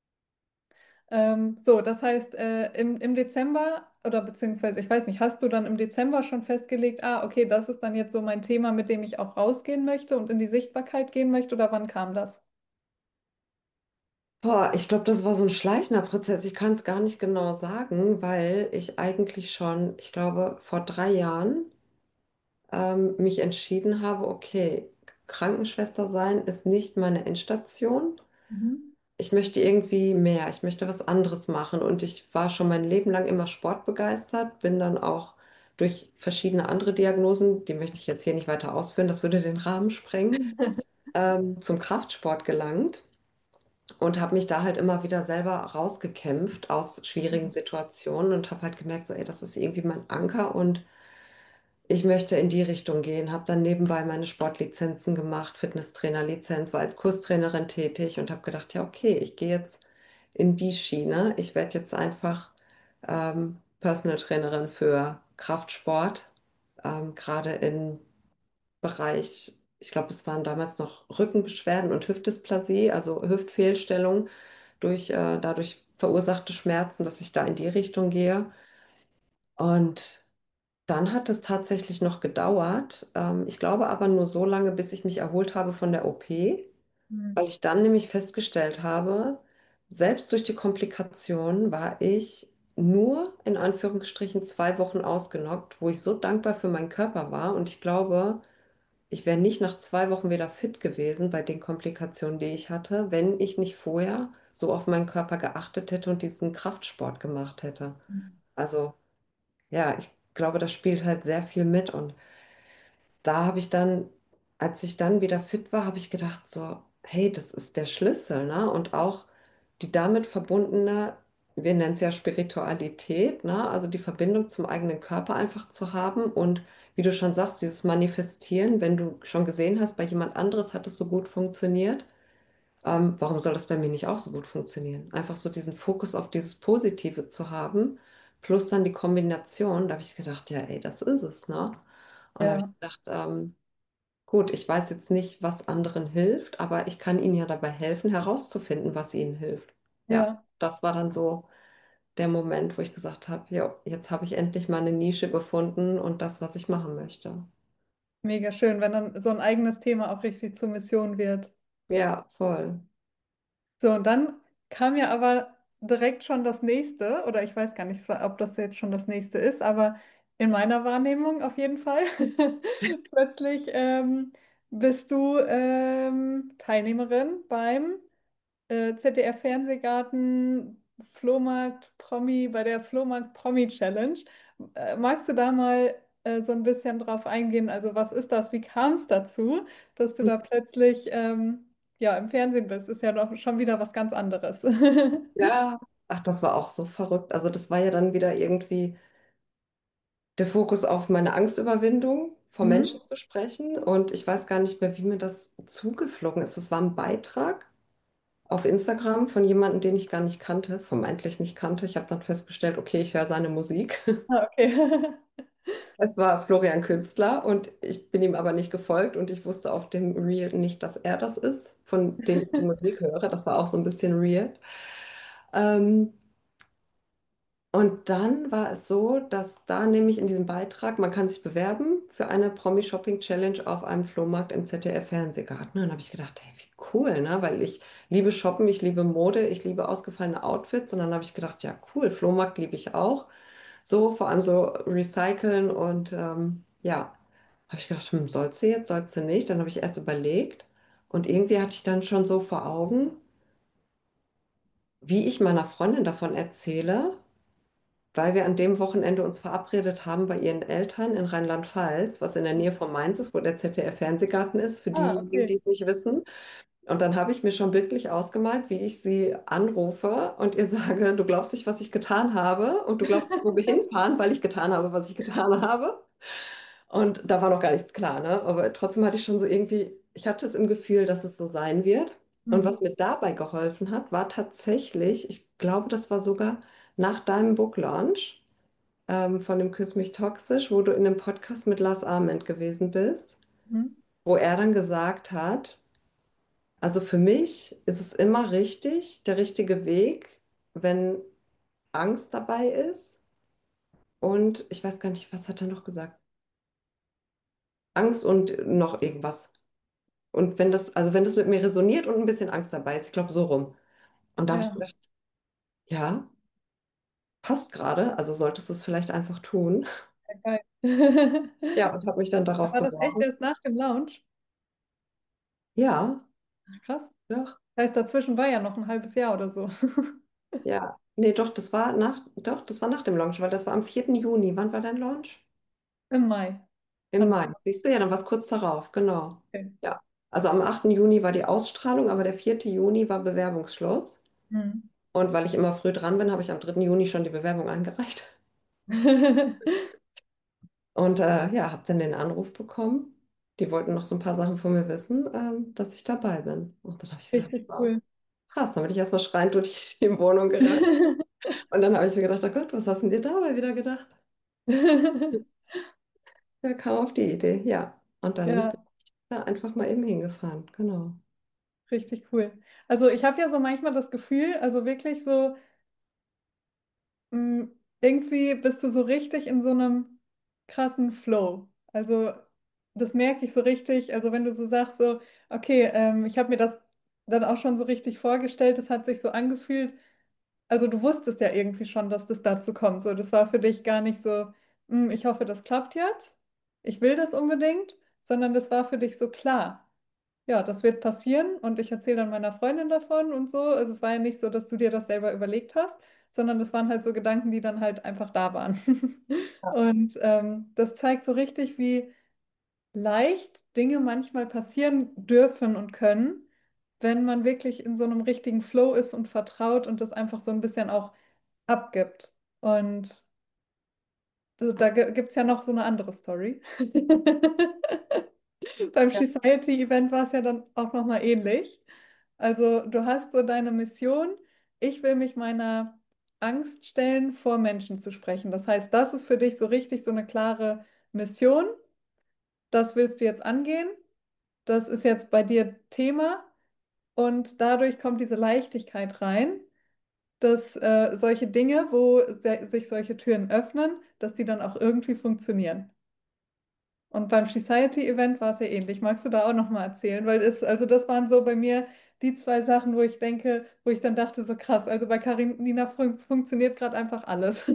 So, das heißt, im Dezember oder beziehungsweise, ich weiß nicht, hast du dann im Dezember schon festgelegt, ah, okay, das ist dann jetzt so mein Thema, mit dem ich auch rausgehen möchte und in die Sichtbarkeit gehen möchte, oder wann kam das? Boah, ich glaube, das war so ein schleichender Prozess. Ich kann es gar nicht genau sagen, weil ich eigentlich schon, ich glaube, vor 3 Jahren mich entschieden habe, okay, Krankenschwester sein ist nicht meine Endstation. Mhm. Ich möchte irgendwie mehr, ich möchte was anderes machen und ich war schon mein Leben lang immer sportbegeistert, bin dann auch durch verschiedene andere Diagnosen, die möchte ich jetzt hier nicht weiter ausführen, das würde den Rahmen sprengen, zum Kraftsport gelangt und habe mich da halt immer wieder selber rausgekämpft aus schwierigen Situationen und habe halt gemerkt, so, ey, das ist irgendwie mein Anker und ich möchte in die Richtung gehen, habe dann nebenbei meine Sportlizenzen gemacht, Fitnesstrainerlizenz, war als Kurstrainerin tätig und habe gedacht, ja, okay, ich gehe jetzt in die Schiene. Ich werde jetzt einfach Personal Trainerin für Kraftsport, gerade im Bereich, ich glaube, es waren damals noch Rückenbeschwerden und Hüftdysplasie, also Hüftfehlstellung durch dadurch verursachte Schmerzen, dass ich da in die Richtung gehe. Und dann hat es tatsächlich noch gedauert. Ich glaube aber nur so lange, bis ich mich erholt habe von der OP, Mhm. weil ich dann nämlich festgestellt habe, selbst durch die Komplikationen war ich nur in Anführungsstrichen 2 Wochen ausgenockt, wo ich so dankbar für meinen Körper war. Und ich glaube, ich wäre nicht nach 2 Wochen wieder fit gewesen bei den Komplikationen, die ich hatte, wenn ich nicht vorher so auf meinen Körper geachtet hätte und diesen Kraftsport gemacht hätte. Also ja, ich glaube, das spielt halt sehr viel mit. Und da habe ich dann, als ich dann wieder fit war, habe ich gedacht, so, hey, das ist der Schlüssel, ne? Und auch die damit verbundene, wir nennen es ja Spiritualität, ne? Also die Verbindung zum eigenen Körper einfach zu haben und wie du schon sagst, dieses Manifestieren, wenn du schon gesehen hast, bei jemand anderes hat es so gut funktioniert, warum soll das bei mir nicht auch so gut funktionieren? Einfach so diesen Fokus auf dieses Positive zu haben, plus dann die Kombination, da habe ich gedacht, ja, ey, das ist es, ne? Und da habe ich Ja, gedacht, gut, ich weiß jetzt nicht, was anderen hilft, aber ich kann ihnen ja dabei helfen, herauszufinden, was ihnen hilft. Ja, ja. das war dann so der Moment, wo ich gesagt habe, ja, jetzt habe ich endlich mal eine Nische gefunden und das, was ich machen möchte. Mega schön, wenn dann so ein eigenes Thema auch richtig zur Mission wird. Ja, voll. So, und dann kam ja aber direkt schon das nächste, oder ich weiß gar nicht, ob das jetzt schon das nächste ist, aber in meiner Wahrnehmung auf jeden Fall. Plötzlich bist du Teilnehmerin beim ZDF-Fernsehgarten Flohmarkt Promi, bei der Flohmarkt Promi Challenge. Magst du da mal so ein bisschen drauf eingehen? Also, was ist das? Wie kam es dazu, dass du da plötzlich ja, im Fernsehen bist? Ist ja doch schon wieder was ganz anderes. Ja, ach, das war auch so verrückt. Also das war ja dann wieder irgendwie der Fokus auf meine Angstüberwindung, vor Mhm. Menschen zu sprechen. Und ich weiß gar nicht mehr, wie mir das zugeflogen ist. Es war ein Beitrag auf Instagram von jemandem, den ich gar nicht kannte, vermeintlich nicht kannte. Ich habe dann festgestellt, okay, ich höre seine Musik. Ah, okay. Es war Florian Künstler und ich bin ihm aber nicht gefolgt und ich wusste auf dem Reel nicht, dass er das ist, von dem ich die Musik höre. Das war auch so ein bisschen weird. Ähm, Und dann war es so, dass da nämlich in diesem Beitrag, man kann sich bewerben für eine Promi-Shopping-Challenge auf einem Flohmarkt im ZDF-Fernsehgarten. Und dann habe ich gedacht, hey, wie cool, ne? Weil ich liebe Shoppen, ich liebe Mode, ich liebe ausgefallene Outfits. Und dann habe ich gedacht, ja, cool, Flohmarkt liebe ich auch. So, vor allem so recyceln und ja, habe ich gedacht, sollst du jetzt, sollst du nicht? Dann habe ich erst überlegt und irgendwie hatte ich dann schon so vor Augen, wie ich meiner Freundin davon erzähle, weil wir an dem Wochenende uns verabredet haben bei ihren Eltern in Rheinland-Pfalz, was in der Nähe von Mainz ist, wo der ZDF-Fernsehgarten ist, für Ah, diejenigen, die okay. es nicht wissen. Und dann habe ich mir schon bildlich ausgemalt, wie ich sie anrufe und ihr sage, du glaubst nicht, was ich getan habe und du glaubst nicht, wo wir hinfahren, weil ich getan habe, was ich getan habe. Und da war noch gar nichts klar, ne? Aber trotzdem hatte ich schon so irgendwie, ich hatte es im Gefühl, dass es so sein wird. Und was Mhm. mir dabei geholfen hat, war tatsächlich, ich glaube, das war sogar nach deinem Book Launch von dem Küss mich toxisch, wo du in einem Podcast mit Lars Ament gewesen bist, Mhm. wo er dann gesagt hat, also für mich ist es immer richtig, der richtige Weg, wenn Angst dabei ist. Und ich weiß gar nicht, was hat er noch gesagt? Angst und noch irgendwas. Und wenn das, also wenn das mit mir resoniert und ein bisschen Angst dabei ist, ich glaube so rum. Und da habe ich Ja, gedacht, ja, passt gerade, also solltest du es vielleicht einfach tun. ja, geil. Ja, und habe mich dann darauf War das echt beworben. erst nach dem Lounge? Ja, Ach, krass. doch. Das heißt, dazwischen war ja noch ein halbes Jahr oder so. Ja, nee, das war nach dem Launch, weil das war am 4. Juni. Wann war dein Launch? Im Mai. Im Anfang Mai. Mai. Siehst du, ja, dann war es kurz darauf, genau. Okay. Ja. Also am 8. Juni war die Ausstrahlung, aber der 4. Juni war Bewerbungsschluss. Mhm. Und weil ich immer früh dran bin, habe ich am 3. Juni schon die Bewerbung eingereicht. Und ja, habe dann den Anruf bekommen. Die wollten noch so ein paar Sachen von mir wissen, dass ich dabei bin. Und dann habe ich gedacht, Richtig wow, cool. krass, dann bin ich erstmal schreiend durch die Wohnung gerannt. Und dann habe ich mir gedacht, oh Gott, was hast du denn dir dabei wieder gedacht? Ja, kam auf die Idee, ja. Und dann Ja, bin ich da einfach mal eben hingefahren, genau. richtig cool. Also ich habe ja so manchmal das Gefühl, also wirklich so, irgendwie bist du so richtig in so einem krassen Flow. Also das merke ich so richtig. Also wenn du so sagst, so, okay, ich habe mir das dann auch schon so richtig vorgestellt, es hat sich so angefühlt. Also du wusstest ja irgendwie schon, dass das dazu kommt. So, das war für dich gar nicht so, ich hoffe, das klappt jetzt. Ich will das unbedingt, sondern das war für dich so klar. Ja, das wird passieren und ich erzähle dann meiner Freundin davon und so. Also es war ja nicht so, dass du dir das selber überlegt hast, sondern das waren halt so Gedanken, die dann halt einfach da waren. Und das zeigt so richtig, wie leicht Dinge manchmal passieren dürfen und können, wenn man wirklich in so einem richtigen Flow ist und vertraut und das einfach so ein bisschen auch abgibt. Und da gibt es ja noch so eine andere Story. Beim Ja. Society-Event war es ja dann auch nochmal ähnlich. Also du hast so deine Mission, ich will mich meiner Angst stellen, vor Menschen zu sprechen. Das heißt, das ist für dich so richtig so eine klare Mission. Das willst du jetzt angehen. Das ist jetzt bei dir Thema. Und dadurch kommt diese Leichtigkeit rein, dass solche Dinge, wo sich solche Türen öffnen, dass die dann auch irgendwie funktionieren. Und beim Society-Event war es ja ähnlich. Magst du da auch nochmal erzählen? Weil also das waren so bei mir die zwei Sachen, wo ich denke, wo ich dann dachte, so krass, also bei Carina funktioniert gerade einfach alles.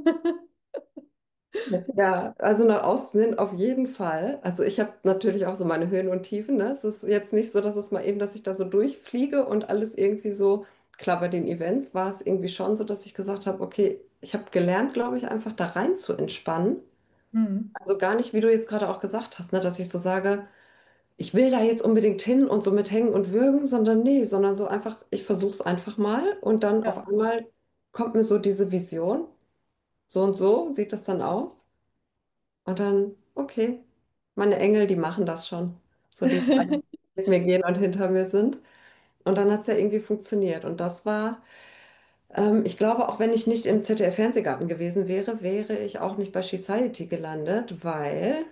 Ja, also nach außen hin auf jeden Fall. Also ich habe natürlich auch so meine Höhen und Tiefen. Ne? Es ist jetzt nicht so, dass es mal eben, dass ich da so durchfliege und alles irgendwie so, klar, bei den Events war es irgendwie schon so, dass ich gesagt habe, okay, ich habe gelernt, glaube ich, einfach da rein zu entspannen. Hm. Also gar nicht, wie du jetzt gerade auch gesagt hast, ne, dass ich so sage, ich will da jetzt unbedingt hin und so mit hängen und würgen, sondern nee, sondern so einfach, ich versuche es einfach mal und dann auf Ja. einmal kommt mir so diese Vision, so und so sieht das dann aus. Und dann, okay, meine Engel, die machen das schon. So die alle mit mir gehen und hinter mir sind. Und dann hat es ja irgendwie funktioniert. Und das war, ich glaube, auch wenn ich nicht im ZDF-Fernsehgarten gewesen wäre, wäre ich auch nicht bei Society gelandet, weil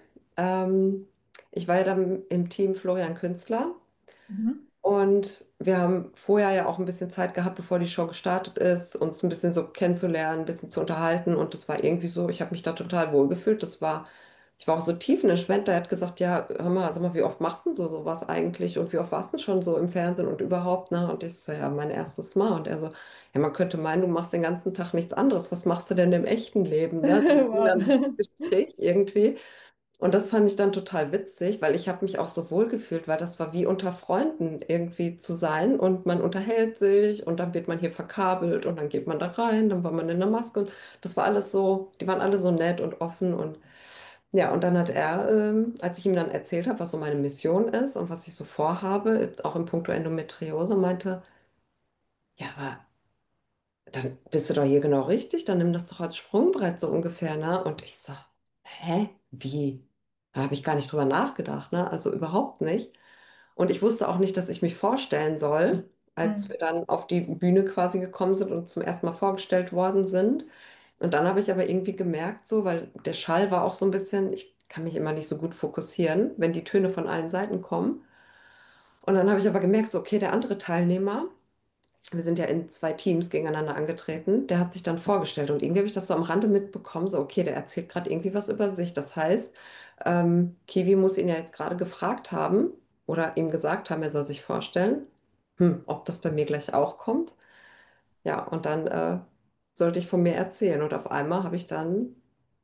ich war ja dann im Team Florian Künstler. Mhm. Und wir haben vorher ja auch ein bisschen Zeit gehabt, bevor die Show gestartet ist, uns ein bisschen so kennenzulernen, ein bisschen zu unterhalten. Und das war irgendwie so, ich habe mich da total wohl gefühlt. Ich war auch so tiefenentspannt. Der hat gesagt, ja, hör mal, sag mal, wie oft machst du denn so sowas eigentlich? Und wie oft warst du denn schon so im Fernsehen und überhaupt, ne? Und ich so, ja, mein erstes Mal. Und er so, ja, man könnte meinen, du machst den ganzen Tag nichts anderes. Was machst du denn im echten Leben, ne? So ging dann das Wow. Gespräch irgendwie. Und das fand ich dann total witzig, weil ich habe mich auch so wohl gefühlt, weil das war wie unter Freunden irgendwie zu sein und man unterhält sich und dann wird man hier verkabelt und dann geht man da rein, dann war man in der Maske und das war alles so, die waren alle so nett und offen und ja, und dann hat er, als ich ihm dann erzählt habe, was so meine Mission ist und was ich so vorhabe, auch in puncto Endometriose, meinte, ja, aber dann bist du doch hier genau richtig, dann nimm das doch als Sprungbrett so ungefähr, ne? Und ich so, hä? Wie? Da habe ich gar nicht drüber nachgedacht, ne? Also überhaupt nicht. Und ich wusste auch nicht, dass ich mich vorstellen soll, als Hm. wir dann auf die Bühne quasi gekommen sind und zum ersten Mal vorgestellt worden sind. Und dann habe ich aber irgendwie gemerkt, so, weil der Schall war auch so ein bisschen, ich kann mich immer nicht so gut fokussieren, wenn die Töne von allen Seiten kommen. Und dann habe ich aber gemerkt, so, okay, der andere Teilnehmer, wir sind ja in zwei Teams gegeneinander angetreten. Der hat sich dann vorgestellt und irgendwie habe ich das so am Rande mitbekommen, so okay, der erzählt gerade irgendwie was über sich. Das heißt, Kiwi muss ihn ja jetzt gerade gefragt haben oder ihm gesagt haben, er soll sich vorstellen, ob das bei mir gleich auch kommt. Ja, und dann sollte ich von mir erzählen und auf einmal habe ich dann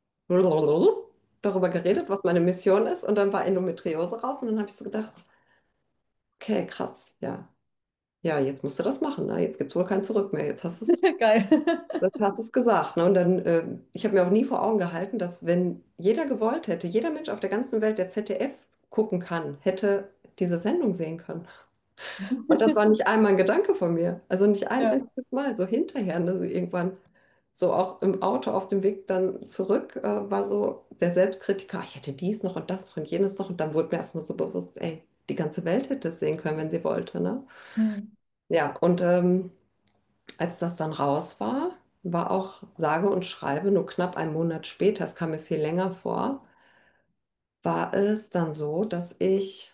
darüber geredet, was meine Mission ist und dann war Endometriose raus und dann habe ich so gedacht, okay, krass, ja. Ja, jetzt musst du das machen, ne? Jetzt gibt es wohl kein Zurück mehr. Jetzt hast du es Geil. Das hast du es gesagt, ne? Und dann, ich habe mir auch nie vor Augen gehalten, dass wenn jeder gewollt hätte, jeder Mensch auf der ganzen Welt, der ZDF gucken kann, hätte diese Sendung sehen können. Und das war nicht einmal ein Gedanke von mir. Also nicht ein Ja. einziges Mal, so hinterher, ne? So irgendwann, so auch im Auto auf dem Weg dann zurück, war so der Selbstkritiker, "Ah, ich hätte dies noch und das noch und jenes noch. Und dann wurde mir erstmal so bewusst, ey, die ganze Welt hätte es sehen können, wenn sie wollte, ne? Hm. Ja, und als das dann raus war, war auch sage und schreibe nur knapp einen Monat später, es kam mir viel länger vor, war es dann so, dass ich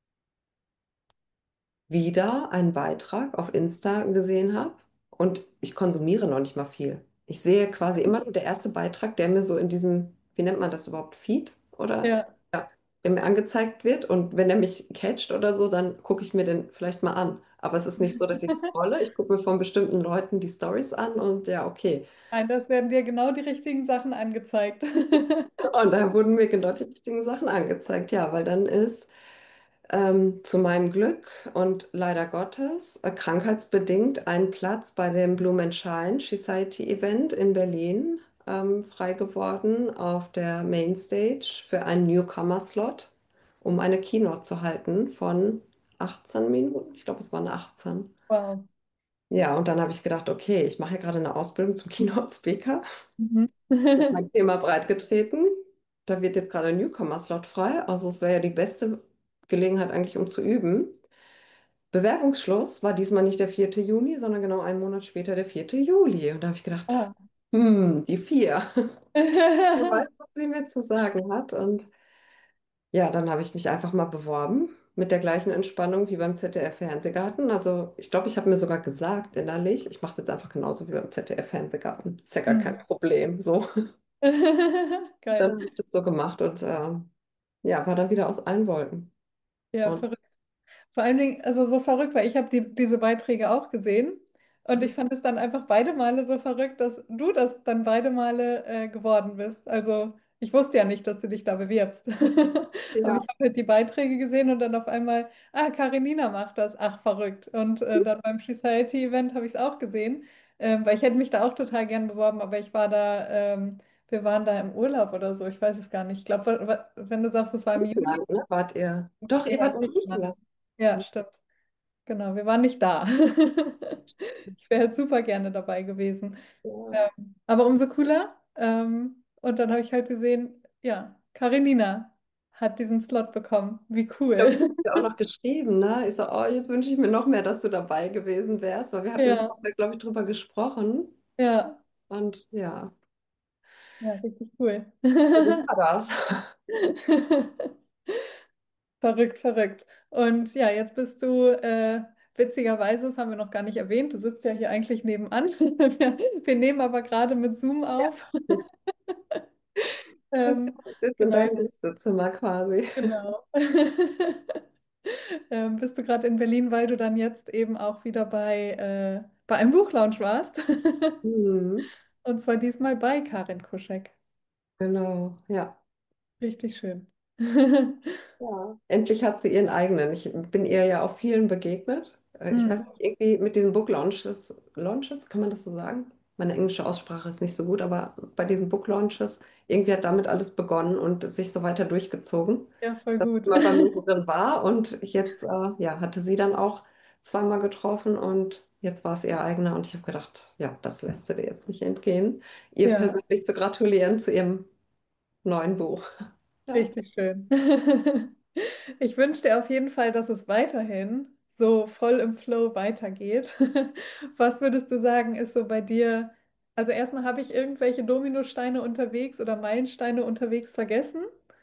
wieder einen Beitrag auf Insta gesehen habe und ich konsumiere noch nicht mal viel. Ich sehe quasi immer nur der erste Beitrag, der mir so in diesem, wie nennt man das überhaupt, Feed oder Ja. ja, der mir angezeigt wird und wenn der mich catcht oder so, dann gucke ich mir den vielleicht mal an. Aber es ist nicht so, dass ich scrolle. Ich gucke mir von bestimmten Leuten die Stories an und ja, okay. Nein, das werden dir genau die richtigen Sachen angezeigt. Und da wurden mir genau die richtigen Sachen angezeigt, ja, weil dann ist zu meinem Glück und leider Gottes krankheitsbedingt ein Platz bei dem Bloom and Shine Society Event in Berlin frei geworden auf der Mainstage für einen Newcomer-Slot, um eine Keynote zu halten von 18 Minuten. Ich glaube, es waren 18. Wow. Ja, und dann habe ich gedacht, okay, ich mache ja gerade eine Ausbildung zum Keynote-Speaker. Mhm. Mein Thema breit getreten. Da wird jetzt gerade ein Newcomer-Slot frei. Also es wäre ja die beste Gelegenheit eigentlich, um zu üben. Bewerbungsschluss war diesmal nicht der 4. Juni, sondern genau einen Monat später der 4. Juli. Und da habe ich gedacht, Ah. die vier. Wer weiß, was sie mir zu sagen hat. Und ja, dann habe ich mich einfach mal beworben mit der gleichen Entspannung wie beim ZDF-Fernsehgarten. Also ich glaube, ich habe mir sogar gesagt innerlich, ich mache es jetzt einfach genauso wie beim ZDF-Fernsehgarten. Ist ja gar kein Hm. Problem. So. Dann Geil. habe ich das so gemacht und ja, war dann wieder aus allen Wolken. Ja, Und verrückt. Vor allen Dingen, also so verrückt, weil ich habe diese Beiträge auch gesehen und ich fand es dann einfach beide Male so verrückt, dass du das dann beide Male geworden bist. Also ich wusste ja nicht, dass du dich da bewirbst. Aber ich ja, habe halt die Beiträge gesehen und dann auf einmal, ah, Karenina macht das, ach verrückt. Und dann beim Society-Event habe ich es auch gesehen, weil ich hätte mich da auch total gern beworben, aber ich war da, wir waren da im Urlaub oder so, ich weiß es gar nicht. Ich glaube, wenn du sagst, es war im Juli, Griechenland, ne, wart ihr? Doch, ihr ja, wart in Griechenland. Griechenland. Ja, stimmt. Genau, wir waren nicht da. Ich wäre halt super gerne dabei gewesen. Ja. Aber umso cooler. Und dann habe ich halt gesehen, ja, Karenina hat diesen Slot bekommen. Wie Ich habe cool. dir auch noch geschrieben, ne? Ich so, oh, jetzt wünsche ich mir noch mehr, dass du dabei gewesen wärst, weil wir hatten im Ja, Vorfeld, glaube ich, drüber gesprochen. ja, Und ja, ja, richtig cool. so war das. Verrückt, verrückt. Und ja, jetzt bist du, witzigerweise, das haben wir noch gar nicht erwähnt, du sitzt ja hier eigentlich nebenan. Wir nehmen aber gerade mit Zoom Ja. auf. Ich sitze in Genau, deinem Gästezimmer quasi. genau. Bist du gerade in Berlin, weil du dann jetzt eben auch wieder bei einem Buchlaunch warst? Mhm. Und zwar diesmal bei Karin Kuschek. Genau, ja. Richtig schön. Ja. Endlich hat sie ihren eigenen. Ich bin ihr ja auf vielen begegnet. Ich weiß Hm, nicht, irgendwie mit diesen Book Launches, kann man das so sagen? Meine englische Aussprache ist nicht so gut, aber bei diesen Book Launches, irgendwie hat damit alles begonnen und sich so weiter durchgezogen, ja, voll dass ich gut. mal bei mehreren war und jetzt ja, hatte sie dann auch zweimal getroffen und jetzt war es ihr eigener und ich habe gedacht, ja, das lässt sie dir jetzt nicht entgehen, ihr Ja, persönlich zu gratulieren zu ihrem neuen Buch. Ja. richtig schön. Ich wünsche dir auf jeden Fall, dass es weiterhin so voll im Flow weitergeht. Was würdest du sagen, ist so bei dir? Also erstmal habe ich irgendwelche Dominosteine unterwegs oder Meilensteine unterwegs vergessen.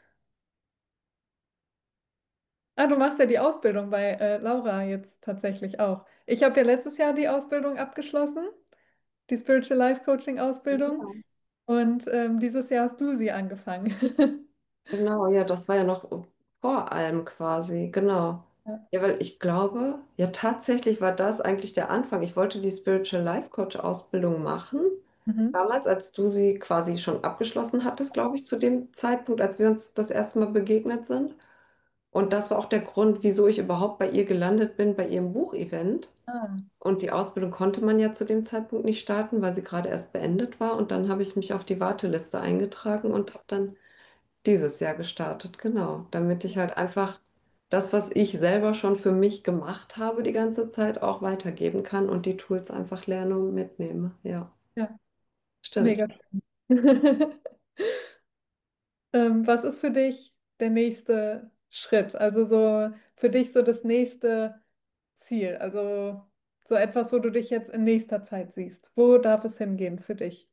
Ah, du machst ja die Ausbildung bei Laura jetzt tatsächlich auch. Ich habe ja letztes Jahr die Ausbildung abgeschlossen, die Spiritual Life Coaching Ausbildung. Und dieses Jahr hast du sie angefangen. Genau, ja, das war ja noch vor allem quasi, genau. Ja. Ja, weil ich glaube, ja, tatsächlich war das eigentlich der Anfang. Ich wollte die Spiritual Life Coach Ausbildung machen. Mhm. Damals, als du sie quasi schon abgeschlossen hattest, glaube ich, zu dem Zeitpunkt, als wir uns das erste Mal begegnet sind. Und das war auch der Grund, wieso ich überhaupt bei ihr gelandet bin, bei ihrem Buchevent. Ah, Und die Ausbildung konnte man ja zu dem Zeitpunkt nicht starten, weil sie gerade erst beendet war. Und dann habe ich mich auf die Warteliste eingetragen und habe dann dieses Jahr gestartet, genau, damit ich halt einfach das, was ich selber schon für mich gemacht habe, die ganze Zeit auch weitergeben kann und die Tools einfach lerne und mitnehme. Ja, ja, stimmt. mega schön. Was ist für dich der nächste Schritt? Also so für dich so das nächste Ziel? Also so etwas, wo du dich jetzt in nächster Zeit siehst. Wo darf es hingehen für dich?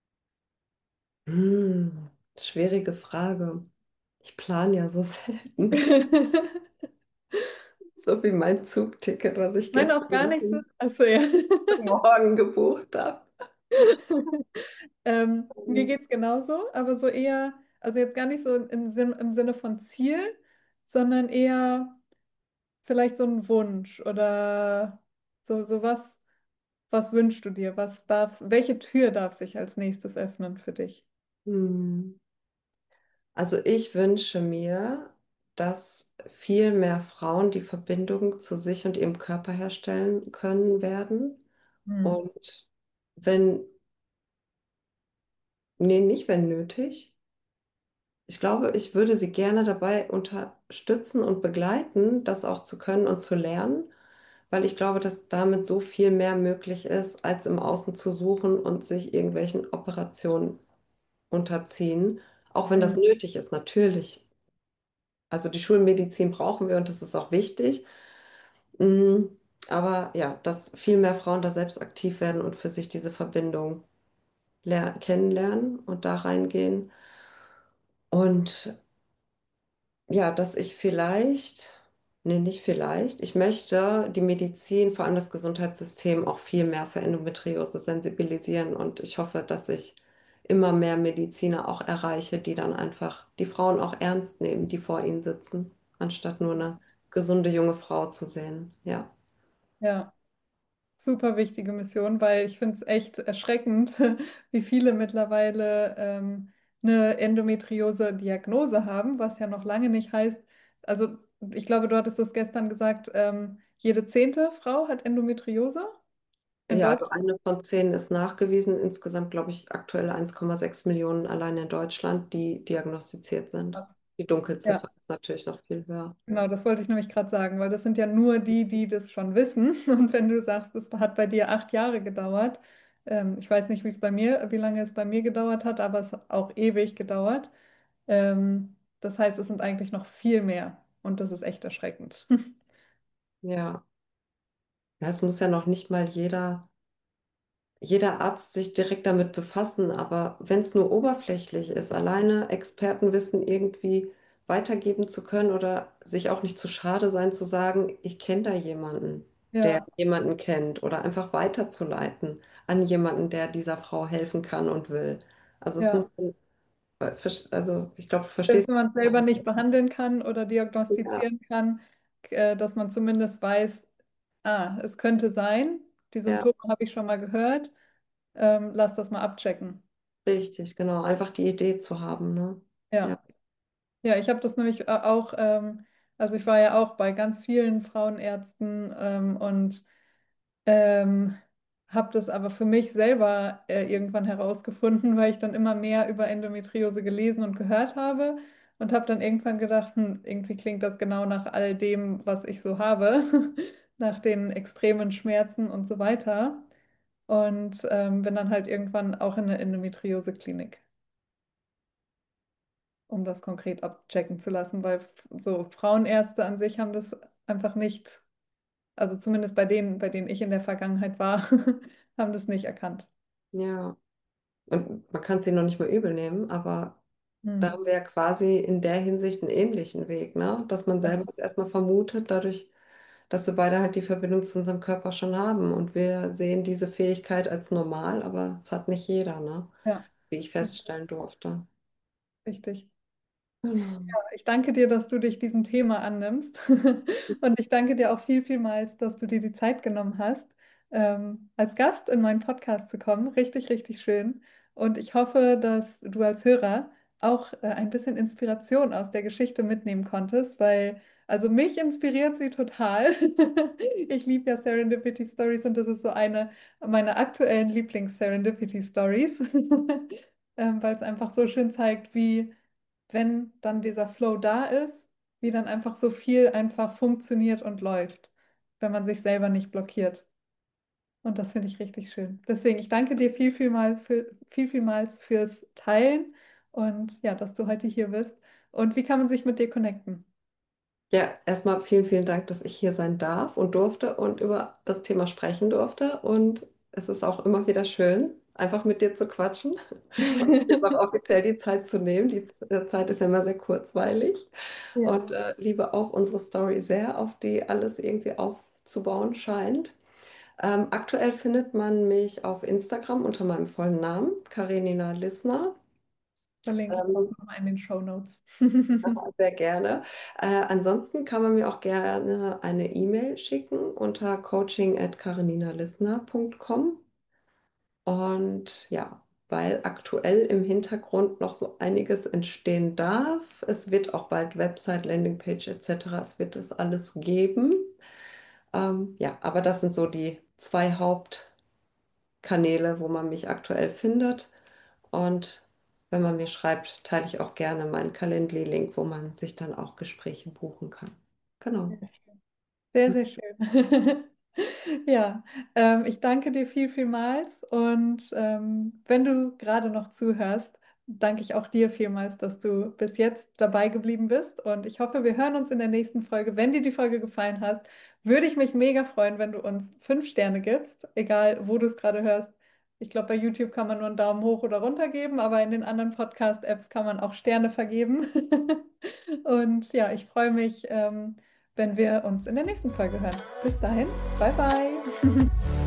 Schwierige Frage. Ich plane ja so selten. So wie mein Zugticket, was ich Meine auch gar gestern nicht so. Achso, ja. Morgen gebucht habe. Mir geht es genauso, aber so eher, also jetzt gar nicht so im Sinne von Ziel, sondern eher vielleicht so ein Wunsch oder so was wünschst du dir? Welche Tür darf sich als nächstes öffnen für dich? Hm. Also ich wünsche mir, dass viel mehr Frauen die Verbindung zu sich und ihrem Körper herstellen können werden. Hm. Und wenn, nee, nicht wenn nötig. Ich glaube, ich würde sie gerne dabei unterstützen und begleiten, das auch zu können und zu lernen, weil ich glaube, dass damit so viel mehr möglich ist, als im Außen zu suchen und sich irgendwelchen Operationen unterziehen, auch wenn das Hm. nötig ist, natürlich. Also die Schulmedizin brauchen wir und das ist auch wichtig. Mm, Aber ja, dass viel mehr Frauen da selbst aktiv werden und für sich diese Verbindung kennenlernen und da reingehen. Und ja, dass ich vielleicht, nee, nicht vielleicht, ich möchte die Medizin, vor allem das Gesundheitssystem, auch viel mehr für Endometriose sensibilisieren und ich hoffe, dass ich immer mehr Mediziner auch erreiche, die dann einfach die Frauen auch ernst nehmen, die vor ihnen sitzen, anstatt nur eine gesunde junge Frau zu sehen. Ja. Ja. Super wichtige Mission, weil ich finde es echt erschreckend, wie viele mittlerweile eine Endometriose-Diagnose haben, was ja noch lange nicht heißt, also ich glaube, du hattest das gestern gesagt, jede 10. Frau hat Endometriose in Ja, also Deutschland. eine von 10 ist nachgewiesen. Insgesamt, glaube ich, aktuell 1,6 Millionen allein in Deutschland, die diagnostiziert sind. Die Ja. Dunkelziffer ist natürlich noch viel höher. Genau, das wollte ich nämlich gerade sagen, weil das sind ja nur die, die das schon wissen. Und wenn du sagst, das hat bei dir 8 Jahre gedauert, ich weiß nicht, wie lange es bei mir gedauert hat, aber es hat auch ewig gedauert. Das heißt, es sind eigentlich noch viel mehr und das ist echt erschreckend. Ja. Ja, es muss ja noch nicht mal jeder Arzt sich direkt damit befassen, aber wenn es nur oberflächlich ist, alleine Expertenwissen irgendwie weitergeben zu können oder sich auch nicht zu schade sein zu sagen, ich kenne da jemanden, der Ja, jemanden kennt oder einfach weiterzuleiten an jemanden, der dieser Frau helfen kann und will. Also es ja. muss, also ich glaube, du Selbst verstehst. wenn man es selber nicht behandeln kann oder Ja, diagnostizieren kann, dass man zumindest weiß, es könnte sein, die ja, Symptome habe ich schon mal gehört, lass das mal abchecken. richtig, genau. Einfach die Idee zu haben, ne? Ja, Ja. Ja, ich habe das nämlich auch, also ich war ja auch bei ganz vielen Frauenärzten und ähm, habe das aber für mich selber irgendwann herausgefunden, weil ich dann immer mehr über Endometriose gelesen und gehört habe und habe dann irgendwann gedacht, irgendwie klingt das genau nach all dem, was ich so habe, nach den extremen Schmerzen und so weiter. Und bin dann halt irgendwann auch in eine Endometriose-Klinik, um das konkret abchecken zu lassen, weil so Frauenärzte an sich haben das einfach nicht, also zumindest bei denen ich in der Vergangenheit war, haben das nicht erkannt. ja. Und man kann es ihnen noch nicht mal übel nehmen, aber da Hm. haben wir ja quasi in der Hinsicht einen ähnlichen Weg, ne? Dass man Ja, selber es erstmal vermutet, dadurch, dass wir beide halt die Verbindung zu unserem Körper schon haben. Und wir sehen diese Fähigkeit als normal, aber es hat nicht jeder, ne? ja, Wie ich feststellen durfte. richtig. Genau. Ich danke dir, dass du dich diesem Thema annimmst. Und ich danke dir auch vielmals, dass du dir die Zeit genommen hast, als Gast in meinen Podcast zu kommen. Richtig, richtig schön. Und ich hoffe, dass du als Hörer auch ein bisschen Inspiration aus der Geschichte mitnehmen konntest, weil, also mich inspiriert sie total. Ich liebe ja Serendipity Stories und das ist so eine meiner aktuellen Lieblings-Serendipity Stories, weil es einfach so schön zeigt, wie wenn dann dieser Flow da ist, wie dann einfach so viel einfach funktioniert und läuft, wenn man sich selber nicht blockiert. Und das finde ich richtig schön. Deswegen, ich danke dir vielmals fürs Teilen und ja, dass du heute hier bist. Und wie kann man sich mit dir connecten? Ja, erstmal vielen, vielen Dank, dass ich hier sein darf und durfte und über das Thema sprechen durfte. Und es ist auch immer wieder schön, einfach mit dir zu quatschen und sich einfach offiziell die Zeit zu nehmen. Die Zeit ist ja immer sehr kurzweilig. Ja, Und liebe auch unsere Story sehr, auf die alles irgendwie aufzubauen scheint. Aktuell findet man mich auf Instagram unter meinem vollen Namen, Karenina Lissner. verlinke ich auch Ähm, nochmal in den Shownotes. Sehr gerne. Ansonsten kann man mir auch gerne eine E-Mail schicken unter coaching@kareninalissner.com. Und ja, weil aktuell im Hintergrund noch so einiges entstehen darf. Es wird auch bald Website, Landingpage etc. Es wird es alles geben. Ja, aber das sind so die zwei Hauptkanäle, wo man mich aktuell findet. Und wenn man mir schreibt, teile ich auch gerne meinen Calendly-Link, wo man sich dann auch Gespräche buchen kann. Genau. Sehr, sehr schön. Ja, ich danke dir vielmals und wenn du gerade noch zuhörst, danke ich auch dir vielmals, dass du bis jetzt dabei geblieben bist und ich hoffe, wir hören uns in der nächsten Folge. Wenn dir die Folge gefallen hat, würde ich mich mega freuen, wenn du uns 5 Sterne gibst, egal wo du es gerade hörst. Ich glaube, bei YouTube kann man nur einen Daumen hoch oder runter geben, aber in den anderen Podcast-Apps kann man auch Sterne vergeben. Und ja, ich freue mich, wenn wir uns in der nächsten Folge hören. Bis dahin, bye bye.